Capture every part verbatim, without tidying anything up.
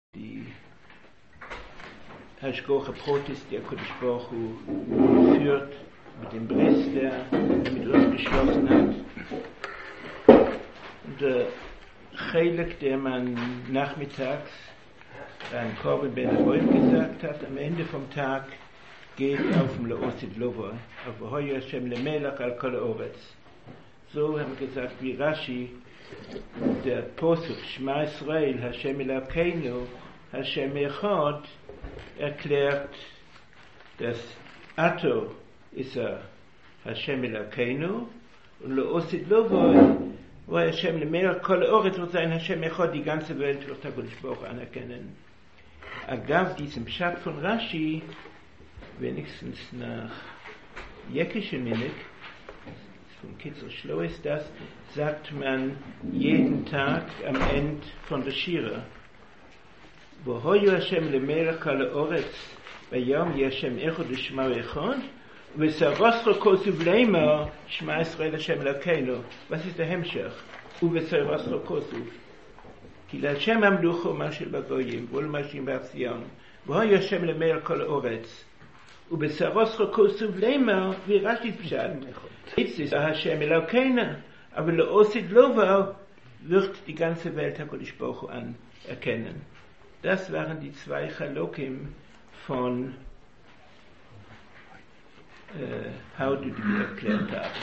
die Hashgocha Protis, die HaKadosh Baruch Hu führt, mit dem Bris, der mit uns geschlossen hat. Und der Chelik, der man nachmittags beim Korban Ben Aroim gesagt hat, am Ende vom Tag geht auf dem La'osid Lovo, auf Hoya Hashem Lemelach al Kol Haaretz. So haben wir gesagt, wie Rashi, der Posuk Shema Israel, Hashem Elokeinu, Hashem Echad, erklärt, dass Ato ist er Hashem Elokeinu und La'osid Lovo, wo Hashem Lemelach Kol Haaretz wird sein, Hashem Echad, die ganze Welt wird HaKadosh Baruch Hu anerkennen. Agav diesem Pshat von Rashi, wenigstens nach Jekische Minik, von Kitzur Shlo ist das, sagt man jeden Tag am Ende von der Shira. Wo hoyu Hashem lemelech al haaretz, vayom Hashem echad u'shema echad, v'saroscho kosuv leimer, Shema Yisrael Hashem Elokeinu. Was ist der Hemshach? Uv'saroscho kosuv. כי להשם המלוכו מה של בגויים, ולמשים בארציון, והוא ישם למלך כל הארץ, ובשרוס כוסוב לימר, וירשתי פשט, איציס השם אלוקינו, aber La'osid Lovo wird die ganze Welt HaKadosh Baruch Hu anerkennen. Das waren die zwei Chalokim von äh, Haudu, die wir erklärt haben.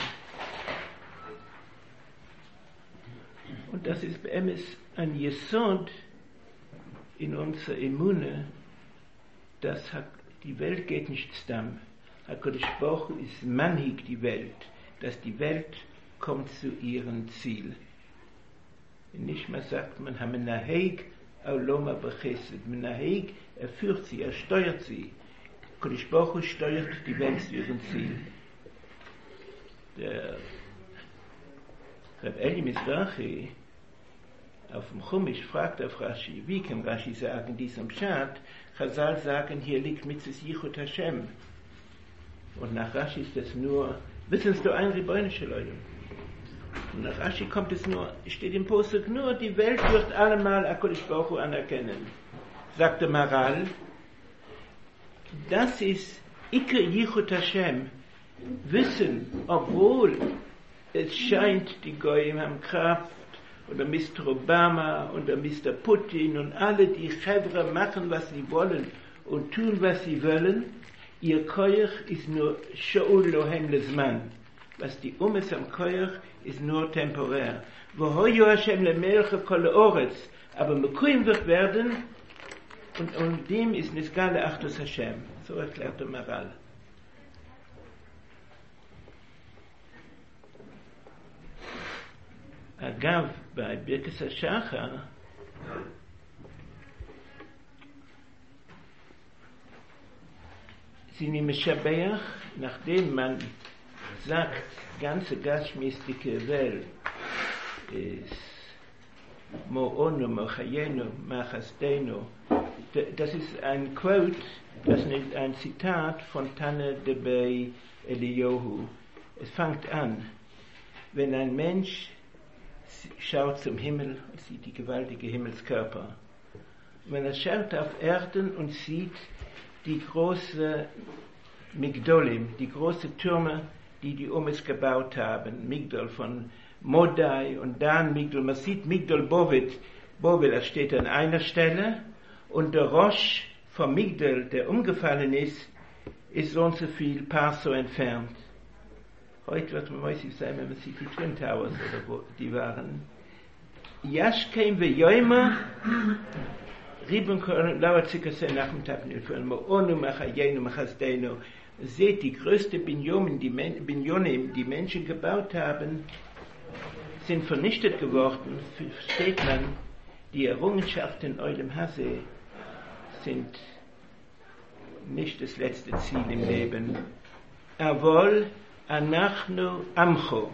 Und das ist bei Emes ein Yesod in unserer Immune, dass die Welt geht nicht stamm. HaKadosh Baruch Hu ist manhig die Welt, dass die Welt kommt zu ihrem Ziel. Nicht mehr sagt man, Hamenaheg Auloma Bechesed. Menaheg, er führt sie, er steuert sie. HaKadosh Baruch Hu steuert die Welt zu ihrem Ziel. Der Reb Eli Mizrahi auf dem Chumash fragt auf Rashi, wie kann Rashi sagen, diesem Pshat, Chazal sagen, hier liegt Mitzvus Yichud Hashem. Und nach Rashi ist das nur, wissen Sie, ein Rebäunische Leute. Und nach Rashi kommt es nur, steht im Posuk, nur die Welt wird allemal HaKadosh Baruch Hu anerkennen. Sagt der Maral, das ist Iker Yichud Hashem. Wissen, obwohl es scheint, die Goyim haben Kraft, oder Mister Obama, oder Mister Putin, und alle die Chevra machen, was sie wollen, und tun, was sie wollen, ihr Koyach ist nur Shaul Lohem Lezman. Was die Umes am Koyach ist nur temporär. Wo hoyu Hashem lemelech kol haaretz, aber Mekuim wird werden, und, und dem ist Nisgale Achdus Hashem. So erklärt der Maral. אגב, בברכת השחר, sie משבח, nachdem man sagt, ganze gashmistische Welt ist Mo'onu, Mo'chayenu, Ma'chastenu. Das ist ein Quote, das ist ein Zitat von Tane Debei Eliyahu. Es fängt an, wenn ein Mensch schaut zum Himmel und sieht die gewaltige Himmelskörper. Wenn er schaut auf Erden und sieht die großen Migdolim, die großen Türme, die die Umes gebaut haben, Migdol von Modai und dann Migdol, man sieht Migdol Bovet, Bovel, das steht an einer Stelle, und der Rosh vom Migdol, der umgefallen ist, ist so und so viel Passo entfernt. Heute wird man meistens sein, wenn man sieht die Twin Towers oder wo die waren. Yashkeim ve Yoima, Ribben lauert Zikase Nachmittag von Mo'onu Machayenu Machasdeinu. Seht, die größte Binyonen, die, Men- Binyonen, die Menschen gebaut haben, sind vernichtet geworden. Versteht man, die Errungenschaften Oilem Hase sind nicht das letzte Ziel im Leben. Avol אנחנו עמכו,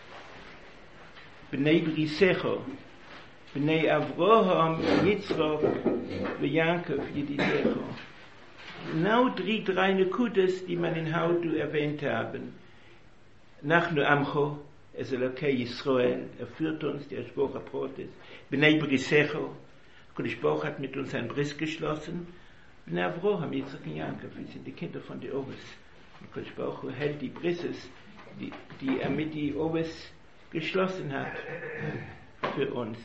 בני בריסךו, בני אברהם, יצחק ויעקב ידידךו. Genau die drei Nekudas, die man in Haudu erwähnt haben. Nachnu Amcho, es Elokei Yisrael, er führt uns, der Spruch Aprotes, Bnei Brisecho, Kodesh Baruch hat mit uns ein Bris geschlossen. Und Avraham, Yitzchak und Jakob, wir sind die Kinder von der Oves. Und Kodesh Baruch hält die Brisses, die, die er mit die Oves geschlossen hat, für uns.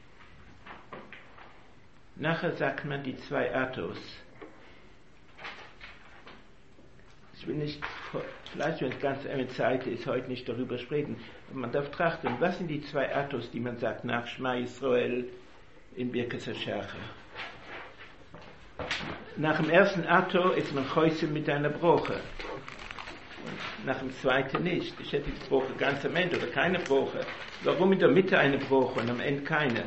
Nachher sagt man die zwei Atos. Ich will nicht, vielleicht wenn es ganz enge Zeit ist, heute nicht darüber sprechen, aber man darf trachten, was sind die zwei Atos, die man sagt nach Shema Yisrael in Birkas HaShachar. Nach dem ersten Ato ist man Chosem mit einer Broche. Und nach dem zweiten nicht. Ich hätte die Broche ganz am Ende oder keine Broche. Warum in der Mitte eine Broche und am Ende keine?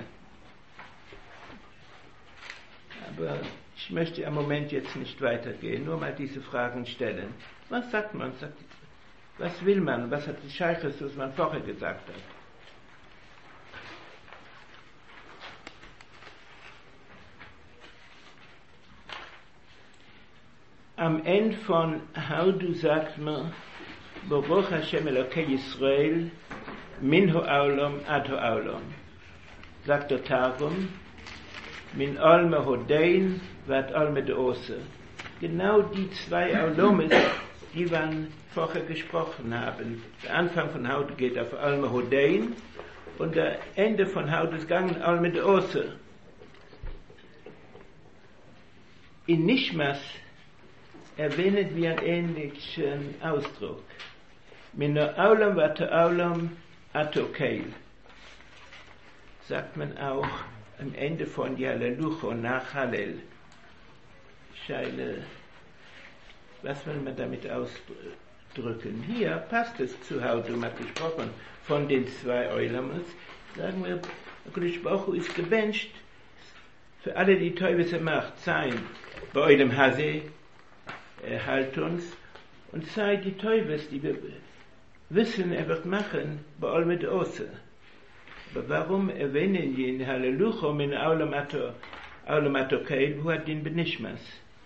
Aber ich möchte im Moment jetzt nicht weitergehen, nur mal diese Fragen stellen. Was sagt man? Was will man? Was hat die Scheiches, was man vorher gesagt hat? Am Ende von Haudu sagt man, Baruch Hashem Elokei Yisrael, min ha'olam ad ha'olam. Sagt der Targum, min alme hodein, wat alme deose. Genau die zwei Olomes, die wir vorher gesprochen haben. Der Anfang von Haudu geht auf alme hodein und der Ende von Haudu ist gegangen alme deose. In Nishmas erwähnen wir einen ähnlichen Ausdruck. Min ha'olam wat ha'olam atokeil. Sagt man auch am Ende von Yalelucho nach Hallel. Scheile, was will man damit ausdrücken? Hier passt es zu Hause, man hat gesprochen von den zwei Eulamas. Sagen wir, Kodesh Baruch Hu ist gewünscht für alle, die Teufels er macht, sein bei Eulam Hase, er halt uns, und sei die Teufels, die wir wissen, er wird machen, bei allem mit Ose. Aber warum erwähnen wir in Hallelucha min Aulam Atokeil, wo hat den Benishmas?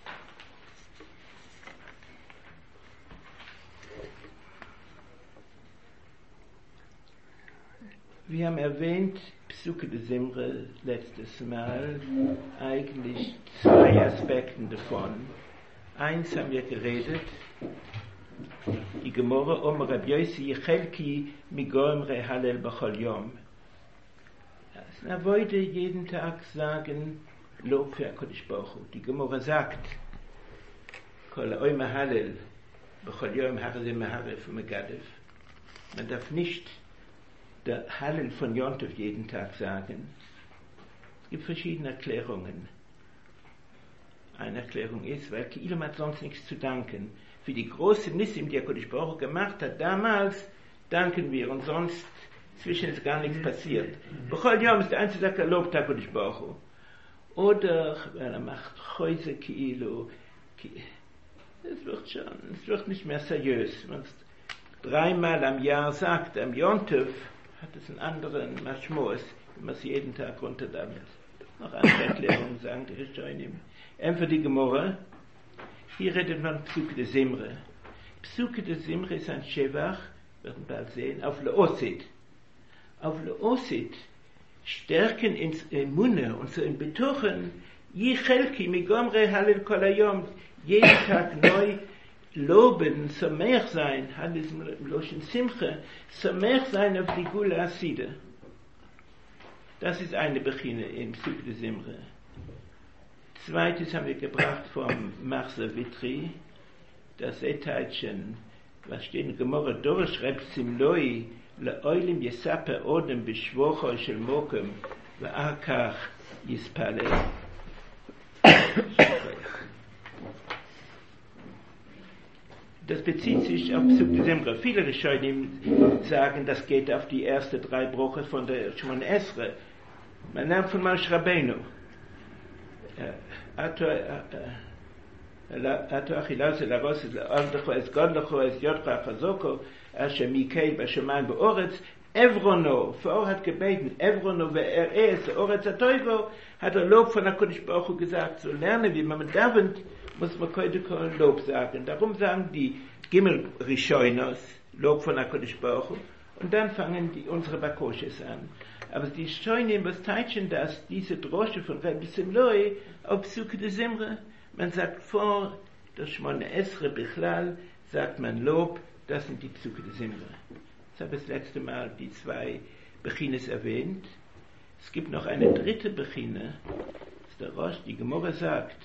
Wir haben erwähnt, Psuke de Simre letztes Mal, eigentlich zwei Aspekte davon. Eins haben wir geredet, die Gemorre um Rabbi Yossi Yechelki migomre Hallel b'chol Yom. Er wollte jeden Tag sagen, Lob für Kodesh Baruch Hu. Die Gemorre sagt, Kol ha'oyma Hallel b'chol Yom harze meharef u'megadef. Man darf nicht der Hallel von Yontov jeden Tag sagen. Es gibt verschiedene Erklärungen. Eine Erklärung ist, weil Ki'ilam hat sonst nichts zu danken. Für die große Nissim, die Kodesh Baruch Hu gemacht hat, damals danken wir und sonst zwischen ist gar nichts passiert. B'chol Yom ist der einzige, der sagt, er lobt Kodesh Baruch Hu. Oder, wenn er macht Chose Ki'ilu, es wird schon, es wird nicht mehr seriös. Wenn es dreimal am Jahr sagt, am Yontov, hat es einen anderen Maschmos, wenn man es jeden Tag runterdammt. Noch andere Erklärungen sagen die Rishonim. Einfach die Gemorre. Hier redet man Psuke de Simre. Psuke de Simre ist ein Shevach, werden bald sehen, auf Leosid. Auf Leosid stärken ins Munne und so in Betuchen, Yichelki migomre Hallel kol hayom, jeden Tag neu loben, samech sein, hat es im Loschen Simche, samech sein auf die Gula Aside. Das ist eine Bechine im Psuke de Simre. Zweites haben wir gebracht vom Marse Vitri, das Eteitchen, was steht in Gemorre, Dore schreibt Simloi, Le'oilim Yesape Odem Bishwocho Shel Mokem, Ve'akach Yispale. Das bezieht sich auf Psuke de Simre. Viele Rishonim sagen, das geht auf die erste drei Broche von der Shemon Esre. Man nimmt von Moshe Rabbeinu. Ato achilas elaros le'avdecho es godlecho es yodcho afazoko asher mikei b'shamayim be'oretz Evrono, Pharaoh hat gebeten, Evrono ve'eres oretz atoivo, hat er Lob von HaKadosh Baruch Hu gesagt. So lernen wir, wenn man davent, muss man heute kein Lob sagen. Darum sagen die Gimel Rishonos Lob von HaKadosh Baruch Hu und dann fangen die unsere Bakoshes an. Aber die Scheune, was teitschen das, diese Drosche von Rebbe Simloi auf Psuke de Simre, man sagt vor, der Shmone Esre Bichlal, sagt man Lob, das sind die Psuke de Simre. Ich habe das letzte Mal die zwei Bechines erwähnt. Es gibt noch eine dritte Bechine, das ist der Rosh, die Gemorra sagt,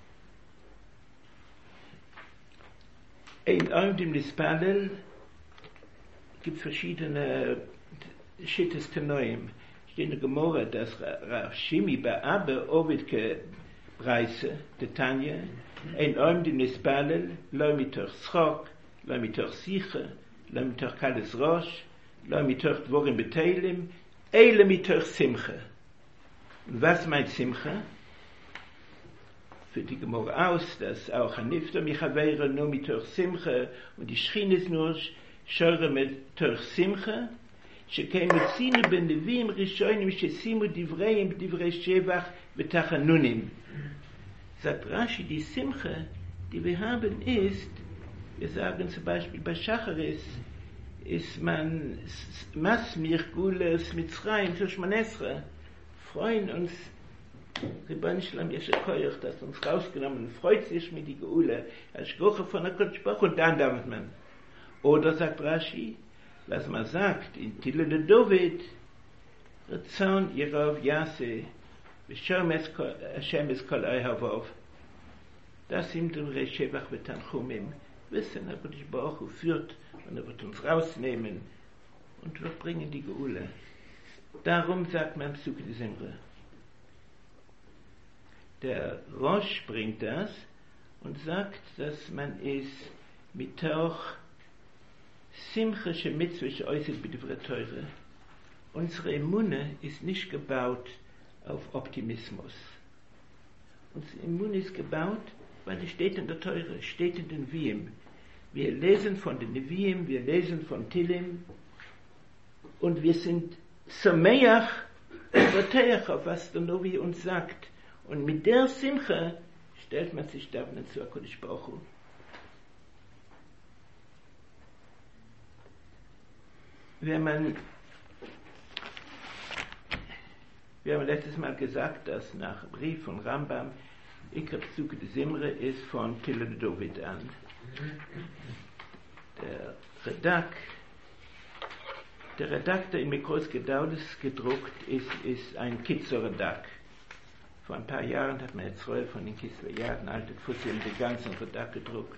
in Oimdim Lispalel gibt verschiedene Shittes Tenoim. Steht in der Gemorra, dass Rav Shimi Ba'abe Ovidke Preise, der Tanja, in Oimdim Lispalel, lo mitoch Schok, lo mitoch Siche, lo mitoch Kales Rosh, lo mitoch Dvorim Beteilim, eile mitoch Simche. Und was meint Simche? Für die Gemorra aus, dass auch Hanifta Michavera nur mitoch Simche und die Schchine ist nur Schore mitoch Simche, שכן מצינו בנביאים ראשונים ששימו דבריהם בדברי שבח ותחנונים. Sagt Rashi, die Simche, die wir haben, ist, wir sagen zum Beispiel bei Shacharis, ist man Masmir Gules Mitzrayim für Shmanesra, freuen uns, Ribban Shalom Yeshekoyach, das uns rausgenommen, freut sich mit die Geule, als Schgoche von der Kotschbach, und dann darf man. Oder sagt Rashi, was man sagt, in Tille de David, Ratzon Yerov Yase, V'shom Hashem es kol Ohavov, das sind unsere Shevach V'tanchumim, wissen, er wird sich Baruch führt, und er wird uns rausnehmen, und wir bringen die Geule. Darum sagt man Psuke de Simre. Der Rosh bringt das, und sagt, dass man ist mitoch Simche shemitzvah she'oset b'divrei Teure. Unsere Immune ist nicht gebaut auf Optimismus. Unsere Immune ist gebaut, weil es steht in der Teure, es steht in den Neviim. Wir lesen von den Neviim, wir lesen von Tilim, und wir sind sameach beteach auf was der Novi uns sagt. Und mit der Simche stellt man sich davon zu HaKadosh Baruch Hu. Wenn man, wir haben letztes Mal gesagt, dass nach dem Brief von Rambam, Ikar Psuke de Simre ist von Tille de David an. Der Redak, der Redak, der in Mikros Gedaules gedruckt ist, ist ein Kitzer-Redak. Vor ein paar Jahren hat man jetzt zwölf von den Kislejaden, alte Fussel, den ganzen Redak gedruckt.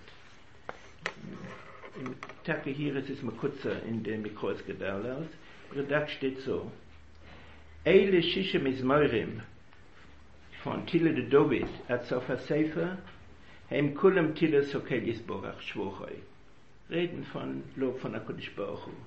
Im Tage hier ist es mal kurzer in dem Mikros Gedaules. Redak steht so: Eile Shishe Mizmorim von Tille de David at Sofa Sefer heim kulam Tille Sokel Yisborach Shvochoi. Reden von Lob von HaKadosh Baruch Hu.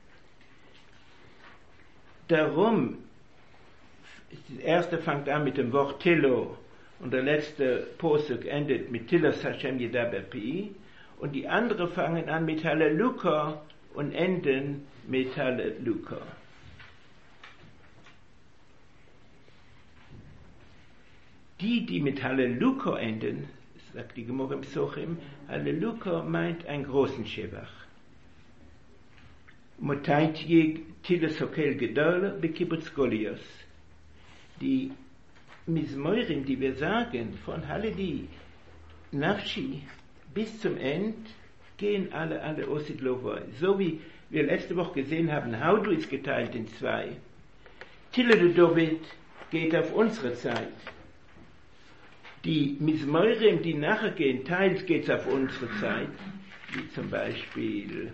Darum, das erste fängt an mit dem Wort Tillo und der letzte Posuk endet mit Tillas Hashem Yedaber Pi, und die anderen fangen an mit Halleluja und enden mit Halleluja. Die, die mit Halleluja enden, sagt die Gemorra im Sochim, Halleluja meint einen großen Shevach. Motait yeg Tille Sokel Gedol bekibbutz Golios. Die Mizmorim, die wir sagen, von Halleli Nafshi bis zum End, gehen alle, alle Osid Lovoi. So wie wir letzte Woche gesehen haben, Haudu ist geteilt in zwei. Tille de David geht auf unsere Zeit. Die Mizmorim, die nachher gehen, teils geht es auf unsere Zeit, wie zum Beispiel,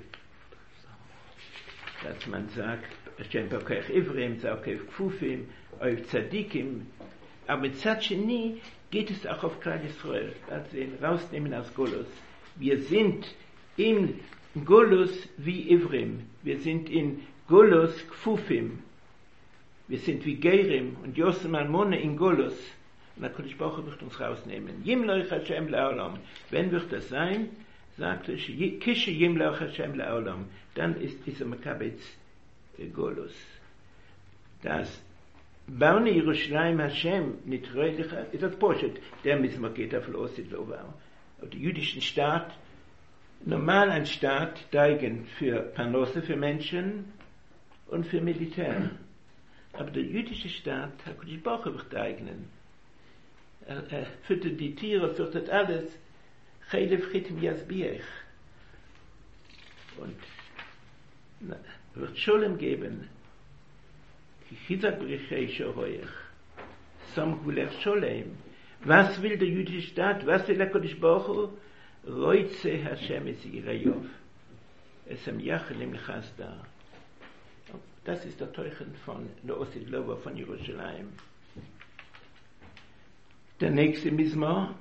dass man sagt, Hashem Bokech Ivrim, Zaukef Kfufim, Oiv Tzadikim, aber mit Tzadsheni geht es auch auf Klal Yisrael, als wir ihn rausnehmen aus Golus. Wir sind in Golus wie Ivrim, wir sind in Golus Kfufim, wir sind wie Gerim und Yosem Almone in Golus, und HaKadosh Baruch Hu wird uns rausnehmen. Yimloch Hashem La'olam, wenn wird das sein? Sagt er, Kishe Yimloch Hashem La'olam, dann ist dieser Makabetz Golus. Das Baune Yerushalayim Hashem nitreulicha, ist das Poshet, der Mizmor geht auf Osid Lovau. Auf den jüdischen Staat, normal ein Staat, deigen für Parnose, für Menschen und für Militär. Aber der jüdische Staat, HaKadosh Baruch Hu wird eignen. Er, er füttert die Tiere, füttert alles. Chelev chitim yazbiech. Und na, wird Scholem geben. Chizak brichei shohoyech. Som gulech Scholem. Was will der jüdische Staat? Was will HaKadosh Baruch Hu? Roitze Hashem es Yirayov. Es am Yachel im Chasda. Das ist der Teuchen von Loosid Lova von Jerusalem. Der nächste Mizmor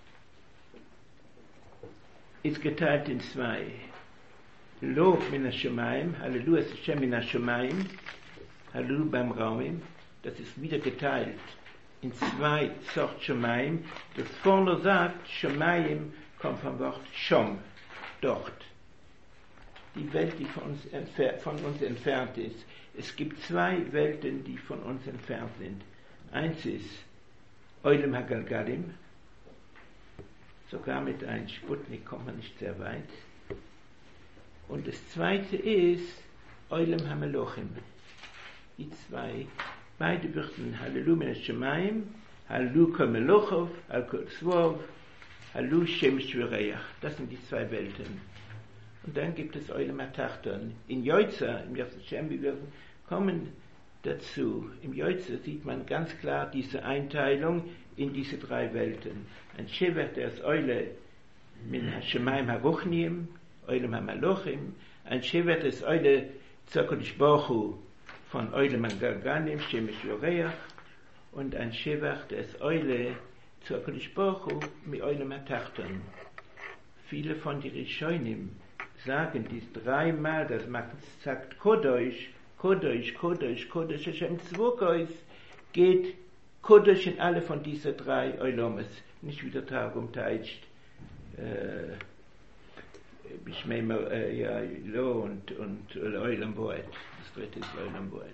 ist geteilt in zwei. Lob min ha-Shamayim, Halleluja es Hashem min ha-Shamayim, Halleluja beim Raumim. Das ist wieder geteilt in zwei Sort Shamayim. Das vorne sagt, Shamayim kommt vom Wort Shom, dort. Die Welt, die von uns, entfer- von uns entfernt ist. Es gibt zwei Welten, die von uns entfernt sind. Eins ist Oilem HaGalgalim. Sogar mit einem Sputnik kommt man nicht sehr weit. Und das zweite ist Oilem HaMelochim. Die zwei, beide würden Halleluja min ha-Shamayim, Halleluja kol Melochov, Al kol Tzvov, Halleluja Shemesh v'Reach. Das sind die zwei Welten. Und dann gibt es Oilem HaTachton. In Yoitza, im Yad Hashem, wir kommen dazu. Im Yoitza sieht man ganz klar diese Einteilung in diese drei Welten. Ein Shever, der ist Oile min ha-Shamayim ha-Ruchniim, Oilem ha-Malochim. Ein Shever, der ist Oile HaKadosh Baruch Hu von Oilem ha-Galgalim, Shemesh v'Reach. Und ein Shever, der ist Oile HaKadosh Baruch Hu mit Oilem HaTachton. Viele von den Rishonim sagen dies dreimal, das man sagt Kodosh, Kodosh, Kodosh, Kodosh, Hashem Tzvukos, geht Kodosh in alle von diesen drei Oilomes, nicht wieder darum teitscht, äh, Bishmeimer, äh, ja, Lo und, und Oilem Boet, das dritte ist Oilem Boet.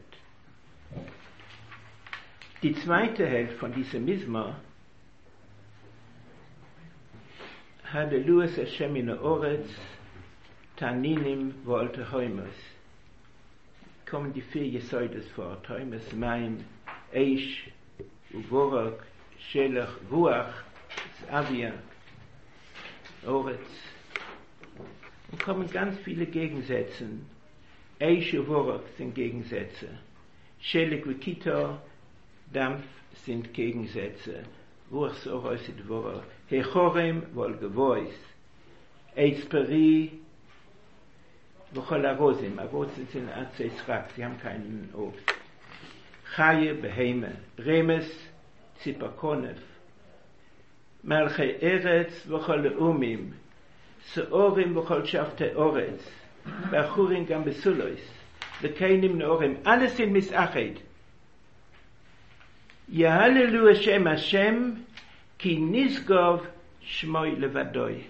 Die zweite Hälfte von diesem Mizmor, Halleluja Hashem in Oretz, Taninim wollte Heumes. Kommen die vier Jesoides vor. Heumes, Maim, Eish, Uvorok, Shelach, Ruach, Avia, Oretz. Und kommen ganz viele Gegensätze. Eish, Uvorok sind Gegensätze. Shelach, Vikito, Dampf sind Gegensätze. Ruach, Sorois, Dvorok. Hechorem, Volgevois. Eisperi, Wochol Arozim, Arozim sind Arzesrak, sie haben keinen Obst. Chaye Beheme, Remes, Zipakonef, Malchei Eretz, Wochol Umim, Seorim, Wochol Shafte Oretz, Bachurim Gam Besulois, Lekeinim Neorim, alles sind Misachet. Yahallelu Hashem Hashem, Ki Nizgov Shmoi Levadoi.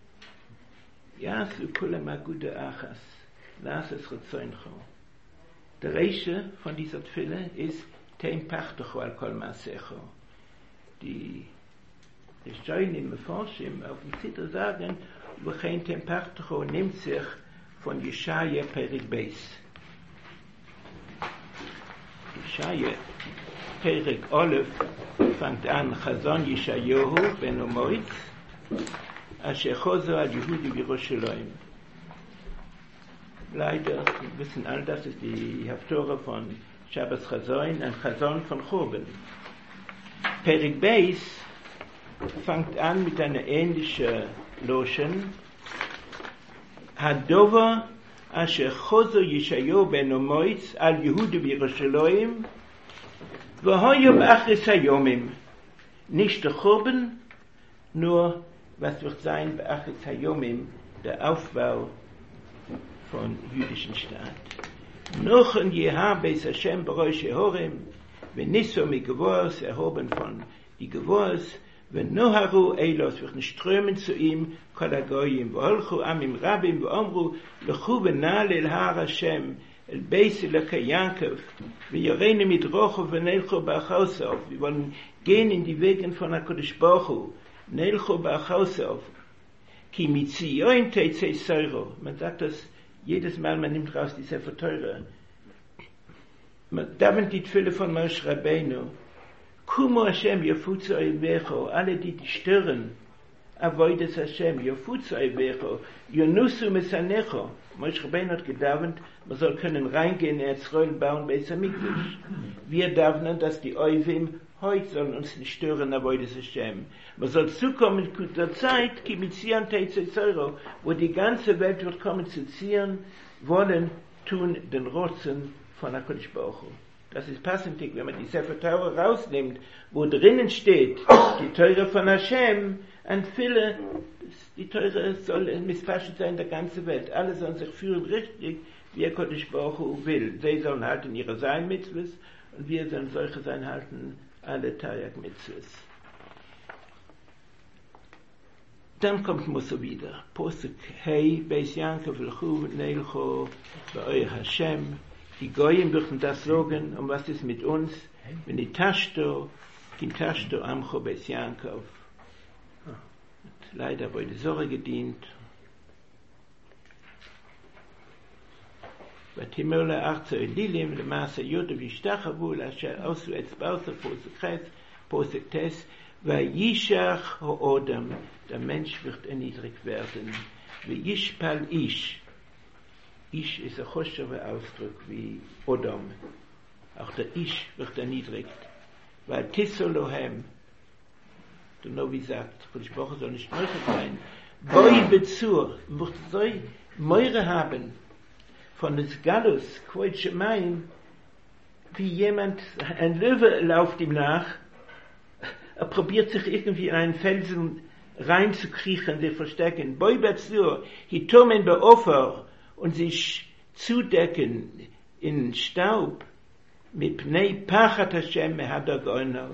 Yasu kulam agude achas, las es rotzoincho. Der Reiche von dieser Tfille ist Teim Pachtocho al kol maasecho. Die Rishonim Meforshim auf dem Zitr sagen, Ubechein Teim Pachtocho nimmt sich von Yeshaya Perik Beis. Yeshaya Perik Olef fängt an Chazon Yeshayahu ben Omoitz, Asher Chozo al Yehudi Yerushalayim. Leider, wir wissen all das ist die Haftorah von Shabbos Chazon, ein Chazon von Churban. Perik Beis fängt an mit einer ähnlichen Lotion. Hadova Asher Chozo Yeshayahu ben Omoitz al Yehudi Yerushalayim v'hoyo b'achris hayomim. Nicht der Churban, nur was wird sein beachtet Hayomim, der Aufbau von jüdischen Staat. Noch ein Jeha Beis Hashem Barosh Yehorim, wenn nicht so mit Gewors, erhoben von die Gewors, wenn Noharu Eilos wird strömen zu ihm, Kol HaGoyim, V'holchu Amim Rabim, V'omru, Lechu v'nal el Har Hashem, el Beis Elokei Yaakov, V'yoreinu midrocho v'nelchu ba'achosov. Wir wollen gehen in die Wegen von HaKadosh Baruch Hu, Nelcho ba'achosov, ki mitzion teitzei soiro. Man sagt das jedes Mal, man nimmt raus die Sefer Teure. davon die Tfille von Moshe Rabbeinu, Kumo Hashem yafutzu oivecho, alle die die stören, avoides Hashem yafutzu oivecho, yonusu mesanecho. Moshe Rabbeinu hat gedavnt, man soll können reingehen, Erzrol bauen, Beis Hamikdash. Wir davnen, dass die Oivim heute sollen uns nicht stören, avoides Hashem. Man soll zukommen zu der Zeit, ki mitzion teitzeiro, wo die ganze Welt wird kommen zu ziehen, wollen tun den Rotzen von HaKadosh Baruch Hu. Das ist passend, wenn man die Sefer Torah rausnimmt, wo drinnen steht, die Teure von Hashem, an viele, die Teure soll missverständlich sein, der ganze Welt. Alle sollen sich führen richtig, wie HaKadosh Baruch Hu will. Sie sollen halten ihre Sein-Mitzvahs, und wir sollen solche sein halten, alle Tayag-Mitzvahs. Dann kommt Mose wieder. Posuk Hei, Beis Yankov, Lechu, Neilcho, Be'oi Hashem. Die Goyim würden das sagen, und was ist mit uns? Wenn die Tashto, die Tashto Amcho Beis Yankov. Leider bei der Sorge gedient. ותימר ארצה אלילים למעשה יודו וישתחוו לאשר עשו אצבעות פוסק חס, פוסק טס, וישח האדם, der Mensch wird erniedrigt werden, וישפל איש, איש ist ein koscher Ausdruck wie Odom, auch der Ish wird erniedrigt, weil Tissolohem, der Novi sagt, die Sprache soll nicht Meure sein, Boi Bezur, wird so Meure haben, von des Gallus, Quoitsche Maim, wie jemand, ein Löwe lauft ihm nach, er probiert sich irgendwie in einen Felsen reinzukriechen, sich verstecken. Boi Bezur, hitomen beoffer, und sich zudecken in Staub, mit Pnei Pachat Hashem mehadagono,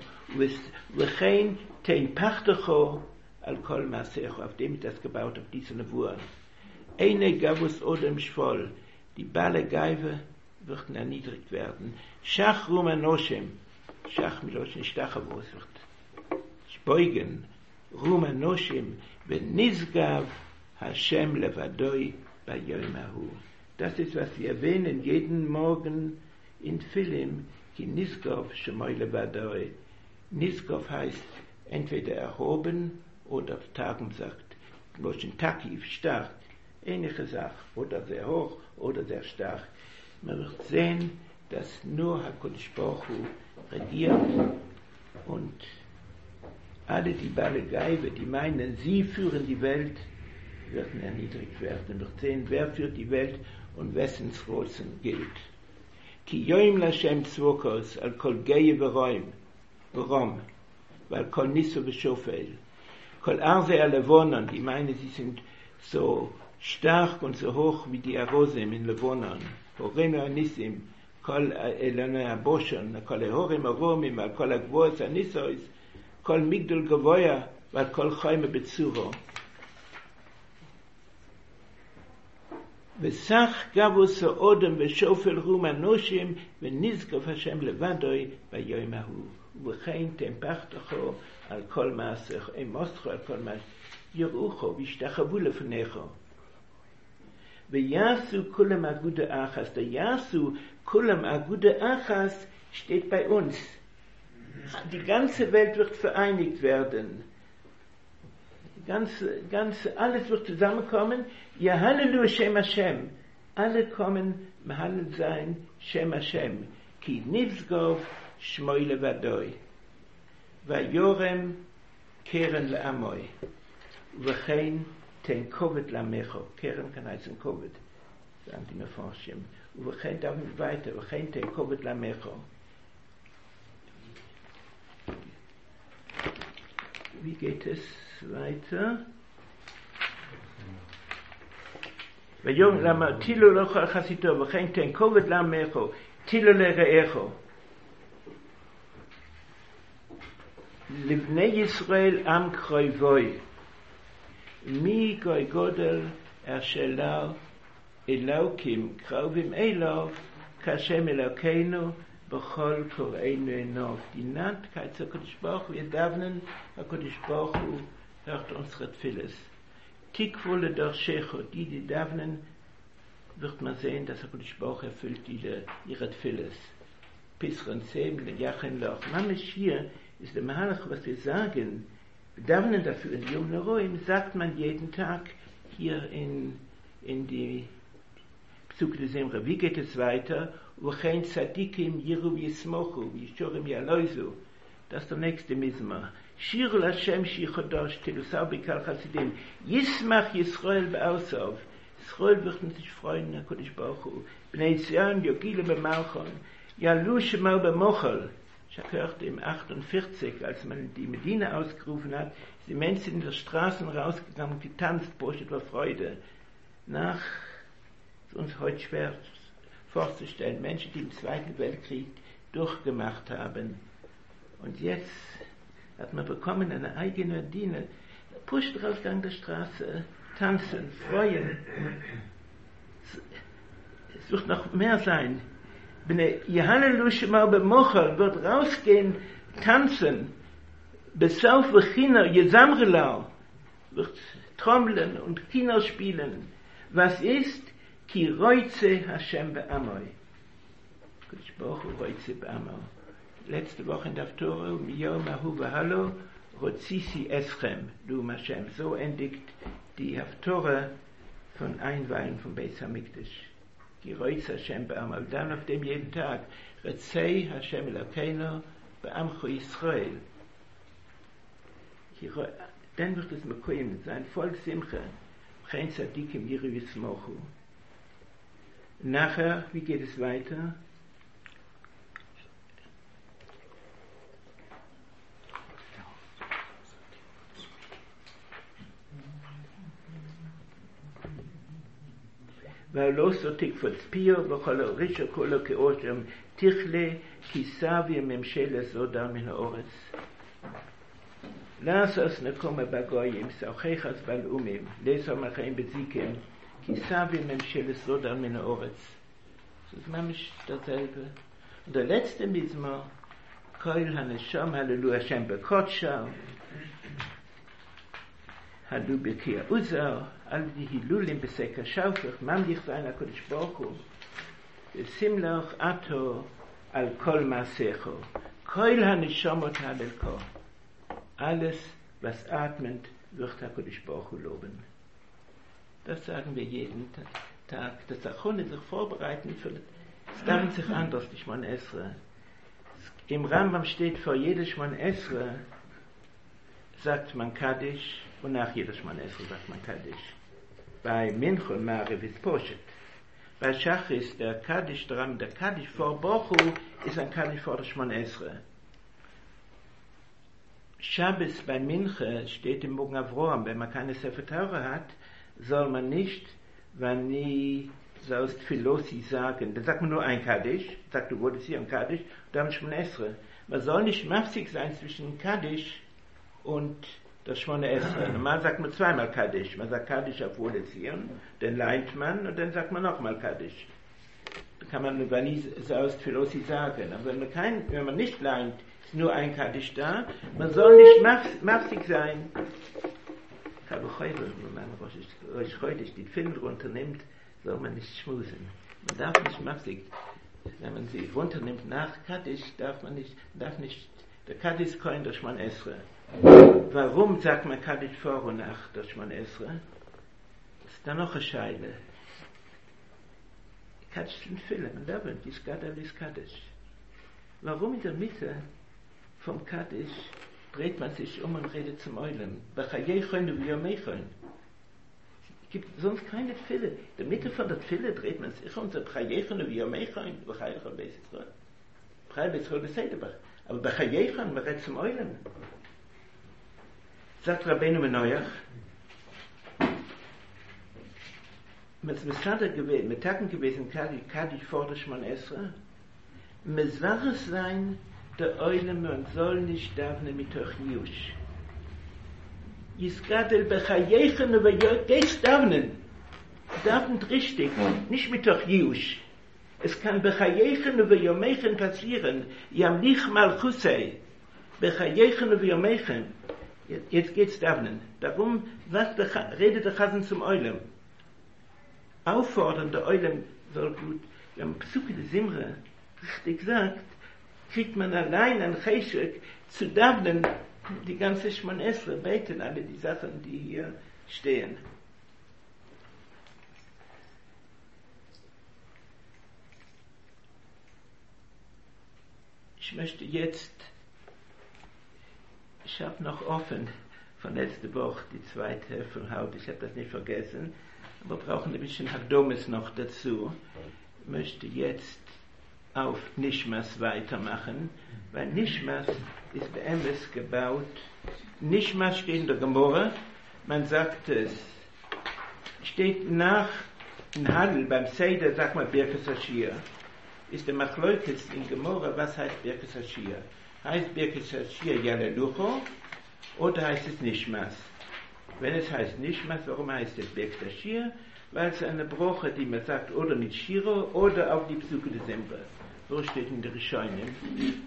wechein tein Pachtecho, al kol Maasecho, auf dem ich das gebaut, auf diese Nevuah. Eine Gavus Odem Shvol, die Bale Geive wird erniedrigt werden. Shach Rum Anoshem, Shach Miloshin Stachavos wird beugen. Rum Anoshem, ben Nizgav Hashem Levadoi bei Yom Ahu. Das ist, was wir erwähnen jeden Morgen in Film, ki Nizgav Shemoy Levadoi. Nizgav heißt entweder erhoben oder auf Tagen sagt, Moshin Takiv, stark, ähnliche Sache, oder sehr hoch oder sehr stark. Man wird sehen, dass nur HaKadosh Baruch Hu regiert und alle die Bale Geive, die meinen, sie führen die Welt, werden erniedrigt werden. Man wird sehen, wer führt die Welt und wessens Rosen gilt. Ki yoim Lashem Tzvokos al kol Geye Veroim, Verom, weil kol Nisso Beshofel, kol Arze Alevonon, die meinen, sie sind so stark und so hoch wie die Arosem in Levonon, Horenu Anissim, kol Elone Aboshon, kol Ehorim Aromim, kol Agvoas Anissois, kol Migdol Gavoya, weil kol Choyme Betsuro. וסך גבוס האודם ושופל רום אנושים ונזקוף השם לבדוי ביום ההוא וכן תמפחתכו על כל מעשך אמוסתכו על כל מעשך יראוכו וישתחוו לפניך ויעשו כולם אגודה אחס. der יעשו כולם אגודה אחס steht bei uns. Die ganze Welt wird vereinigt werden. Ganze, ganze, alles wird zusammenkommen. Ja, Halleluja, Shem Hashem. Alle kommen, Mahallel sein, Shem Hashem. Ki nizgov, Shmoy levadoi. Vayorem, Keren le'amoy. Uvechein, ten kovet lamecho. Keren kann heißen kovet. Sagen die Meforschim. Uvechein, darf ich weiter. Uvechein, ten kovet lamecho. Wie geht es weiter? ויום למה תילו לא חסיתו וכן תן כובד לעמך תילו לרעך. לבני ישראל עם קרובוי מי גוי גודל אשר אלוקים קרובים אלו כשם אלוקינו בכל קוראינו עיניו. Die Nahkeit zu HaKadosh Baruch Hu, wir davnen, HaKadosh Baruch Hu hört unsere Tfilis. Tikvu ledorshecho, die, die davnen, wird man sehen, dass HaKadosh Baruch Hu erfüllt ihre, ihre Tfilis. Pischon Zem, le Jachen Loch. Mamisch hier ist der Mahalach, was wir sagen, wir davnen dafür in Yom Neroim, sagt man jeden Tag hier in, in die Psuke des Emre. Wie geht es weiter? Uchein Tzadikim Yiru Yismochu, Yishorim Yaloizu. Das ist der nächste Mizmor. Shiru Lashem Shichodosh, Telusau Bikal Chasidim, Yismach Yisrael Be'ausav. Israel wird sich freuen, HaKadosh Baruch Hu. Bnei Zion, Yogile Be'malchon, Yalu Shemal Be'mochel. Ich habe gehört, im achtundvierzig, als man die Medina ausgerufen hat, sind die Menschen in der Straßen rausgegangen, getanzt, Borscht war Freude. Nach, ist uns heute schwer vorzustellen, Menschen, die im Zweiten Weltkrieg durchgemacht haben. Und jetzt hat man bekommen eine eigene Medina, pusht rausgegangen der Straße, tanzen, freuen. Es wird noch mehr sein. Bnei Yehalelu Shemal Be'mochel wird rausgehen, tanzen, Besauf v'china Yezamrelau wird trommeln und Kino spielen. Was ist? Ki roitze Hashem be'amoi. Kodesh Baruch Hu roitze be'amoi. Letzte Woche in der Torah, Miyom Ahu v'halo, rotzisi eschem, du Hashem. So endigt die Haftorah von Einweihen vom Beis Hamikdash. Die Reutz Hashem be'amol. Dann auf dem jeden Tag. Retzei Hashem Elokeinu be'amcho Yisrael. Dann wird es mekoyim sein, voll Simcha. Kein Tzadikim Yiru Yismochu. Nachher, wie geht es weiter? ולא סותק פצפיר וכל הרישה כולו כאושם תכלה כיסבי ממשלה זודה מן האורץ. לעשוס נקומה בגויים סוכחס בלעומים לסו מחיים בזיקים כיסבי ממשלה זודה מן האורץ. Das ist ממש dasselbe. Und der letzte Mizmor Koil hanesham Hallelu Hashem bekotshah Hallu Bekia Uzar על די הילולים בסקר שופך, ממליך sein הקדוש ברוך הוא, ושים לך עתו על כל מעשיך, כל הנשמות הללכו, alles, was atmet, wird HaKadosh Baruch Hu loben. Das sagen wir jeden Tag. Das Achone sich vorbereiten für, es darf sich anders, die Shmon Esra. Im Rambam steht, vor jeder Shmon Esra sagt man Kaddish, und nach jeder Shmon Esra sagt man Kaddish. Bei Mincha und Maariv ist Poshet. Bei Shachris, der Kaddish dran, der Kaddish vor Bochu ist ein Kaddish vor der Shmon Esra. Shabbos bei Mincha steht im Mogen Avroam, wenn man keine Sefer Torah hat, soll man nicht, wenn nie sollst Philosi sagen, dann sagt man nur ein Kaddish, sagt du wurdest hier ein Kaddish, und dann Shmon Esra. Man soll nicht mafsig sein zwischen Kaddish und das Shmona Esra. Normal sagt man zweimal Kaddish. Man sagt Kaddish auf Wohlezieren, dann leint man und dann sagt man nochmal Kaddish. Da kann man gar nie Saust Philosi sagen. Aber wenn man, kein, wenn man nicht leint, ist nur ein Kaddish da. Man soll nicht mafsig sein. Wenn man Rosh Chodesh die Film runternimmt, soll man nicht schmusen. Man darf nicht mafsig. Wenn man sie runternimmt nach Kaddish, darf man nicht, darf nicht, der Kaddish koin der Shmona Esra. Warum sagt man Kaddish vor und nach der Shmon Esra? Das ist dann noch eine Scheile. Kaddish sind viele, man lernt, dies Gadol ist Kaddish. Warum in der Mitte vom Kaddish dreht man sich um und redet zum Eulen? B'chayeichon und b'yomeichon. Es gibt sonst keine Tfille. In der Mitte von der Tfille dreht man sich um, sagt B'chayeichon und b'yomeichon, b'chayeichon b'yisrael. B'chayeichon b'yisrael b'seidebach. Aber B'chayeichon, man redet zum Eulen. Sagt Rabbeinu Menoyach, mit Mesada gewesen, mit Tagen gewesen, Kaddish vor der Shmon Esra, es war es sein, der Eule, man soll nicht davne mit euch Yush. Yiskadel bechayeichen, aber geht's davnen. Davnen richtig, nicht mit euch Yush. Es kann bechayeichen, aber yomeichen passieren, yamlich malchusei, bechayeichen, aber yomeichen. Jetzt geht's davnen. Darum, was der, redet der Chasen zum Eulem. Auffordern, der Eulem soll gut, wir haben Psuke des Simre richtig gesagt, kriegt man allein ein Cheshek zu davnen, die ganze Shmon Esrei beten, alle die Sachen, die hier stehen. Ich möchte jetzt, ich habe noch offen von letzter Woche die zweite von heute, ich habe das nicht vergessen, aber wir brauchen ein bisschen Hakdomes noch dazu. Ich möchte jetzt auf Nishmas weitermachen, weil Nishmas ist bei Emes gebaut. Nishmas steht in der Gemorre, man sagt es, steht nach in Handel, beim Seder sagt man Birkas Hashir. Ist der Machleukes in Gemorre, was heißt Birkas Hashir? Heißt Birkas Hashir Yalelucho oder heißt es Nishmas? Wenn es heißt Nishmas, warum heißt es Birkas Hashir? Weil es eine Broche, die man sagt, oder mit Shiro oder auf die Psuke des Emre. So steht in der Rishonim.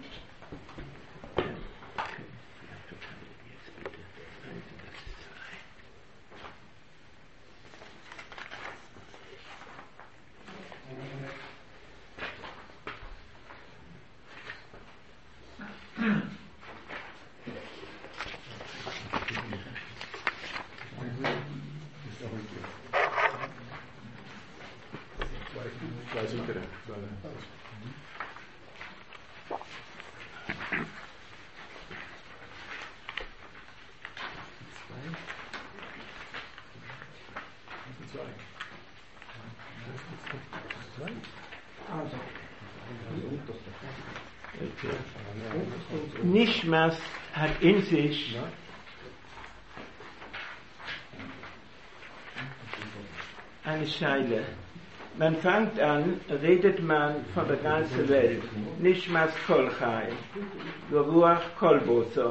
Nishmas hat in sich eine Scheile. Man fängt an, redet man von der ganzen Welt. Nishmas kol chai, Ruach kol boso.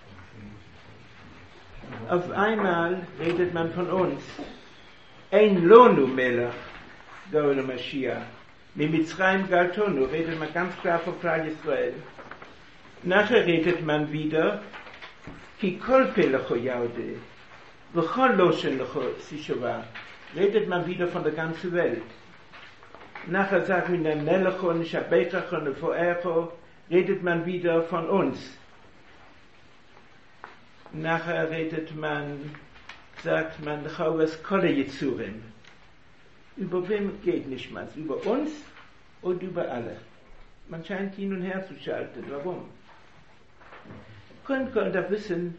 Auf einmal redet man von uns. Ein Lonu Melech, Goel Mashiach. Mit Mitzrayim Galtonu redet man ganz klar von Klal Yisrael. Nachher redet man wieder, Ki kol pe lecho Yaude, v'chol loshen lecho Sishova. Redet man wieder von der ganzen Welt. Nachher sagt man, Nelecho, Nishabechacho, Nefoecho, redet man wieder von uns. Nachher redet man, sagt man, Chawas Kole Yitzurim. Über wem geht nicht man? Über uns und über alle. Man scheint hin und her zu schalten. Warum? Können wir da wissen,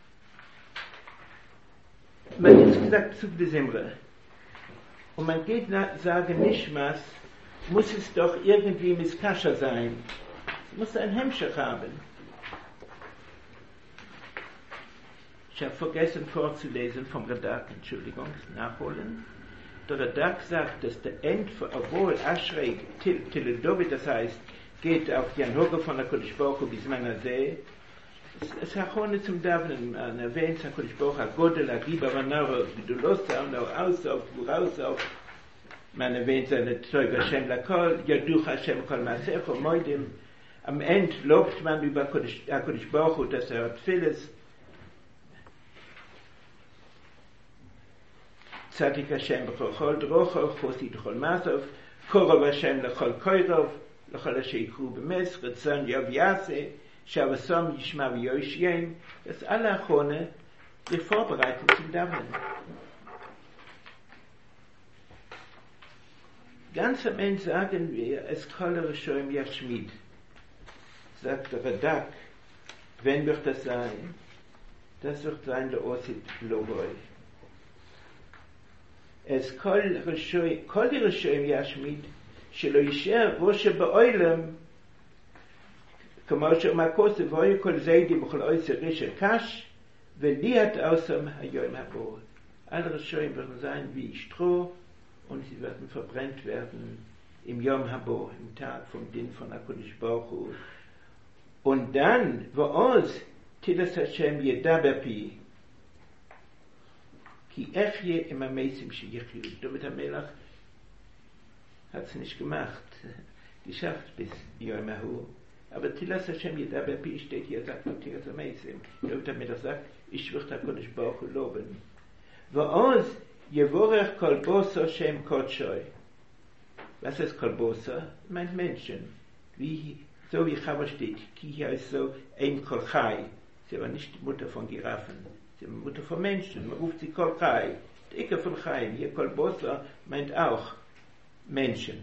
man hat gesagt, zu Desemre. Und man geht nach, sagen Nishmas, muss es doch irgendwie Miskasha sein. Es muss ein Hemmschach haben. Ich habe vergessen vorzulesen vom Radak, Entschuldigung, nachholen. Der Radak sagt, dass der End, obwohl Ashrei Tiledovit, das heißt, geht auf die Anhoge von der Kodesh Baruch Hu bis Manaseh, es hat auch nicht zum Davnen, man erwähnt, der Kodesh Baruch Hu, Godel, Agiba, Vanara, Vidulosa, und auch Ausauf, Urausaf, man erwähnt seine Zeug Hashem Lakol, Yaduch Hashem Kol Maaseh, von Moedim. Am Ende lobt man über Kodesh Baruch Hu, dass er hat vieles. Tzadik Hashem b'chol drochov, chosid b'chol masov, korov Hashem l'chol koirov, l'chol asher yikru b'mes, retzon yov yaseh, shavasom yishma v'yoshiem. Das alle Achone, wir vorbereiten zum Davnen. Ganz am Ende sagen wir, es kol Rishoim Yashmid. Sagt der Radak, wenn wird das sein? Das wird sein der Osid Logoi. Es kol Rishoim, kol Rishoim Yashmid, שלא יישאר ראש באוילם, כמו שאומר כוסף, ואוי כל זיידי בכל אויסר רישר קש, וליאת אוסם היום הבא. Alle Rishoim werden sein wie Stroh, und sie werden verbrennt werden im Yom Habo, im Tag vom Din von HaKadosh Baruch Hu. Und dann, wo aus, Tilas Hashem Yedaber Pi, Ki Echye im Amesim Sheyichyu. David HaMelech hat es nicht gemacht, geschafft bis Yom Habo. Aber Tilas Hashem Yedaber Pi steht hier, sagt man Tilas Amesim. David HaMelech sagt, ich würde HaKadosh Baruch Hu loben. Wo aus, Yevorech kol boso shem kotshoy. Was ist kol boso? Meint Menschen. Wie so wie Chava steht, Kiya ist so ein Kol Chai. Sie war nicht die Mutter von Giraffen, sie war die Mutter von Menschen, man ruft sie Kol Chai. Die Ecke von Chai, hier Kol Bosa meint auch Menschen.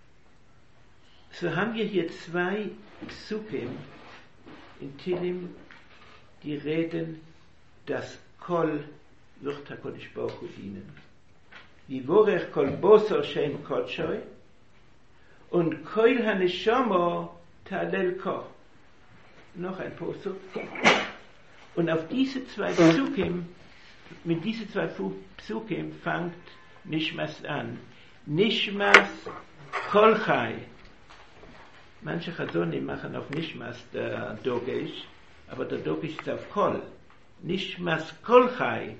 So haben wir hier zwei Psukim in Tilim, die reden, dass Kol wird HaKadosh Baruch Hu dienen. Vivorech Kol Bosa Shem Kotshoi und Kol HaNeshama Talel Ko. Noch ein Posuk. Und auf diese zwei Psukim, mit diesen zwei Psukim fängt Nishmas an. Nishmas Kol Chai. Manche Chazonim machen auf Nishmas der Dogesh, aber der Dogesh ist auf Kol. Nishmas Kol Chai.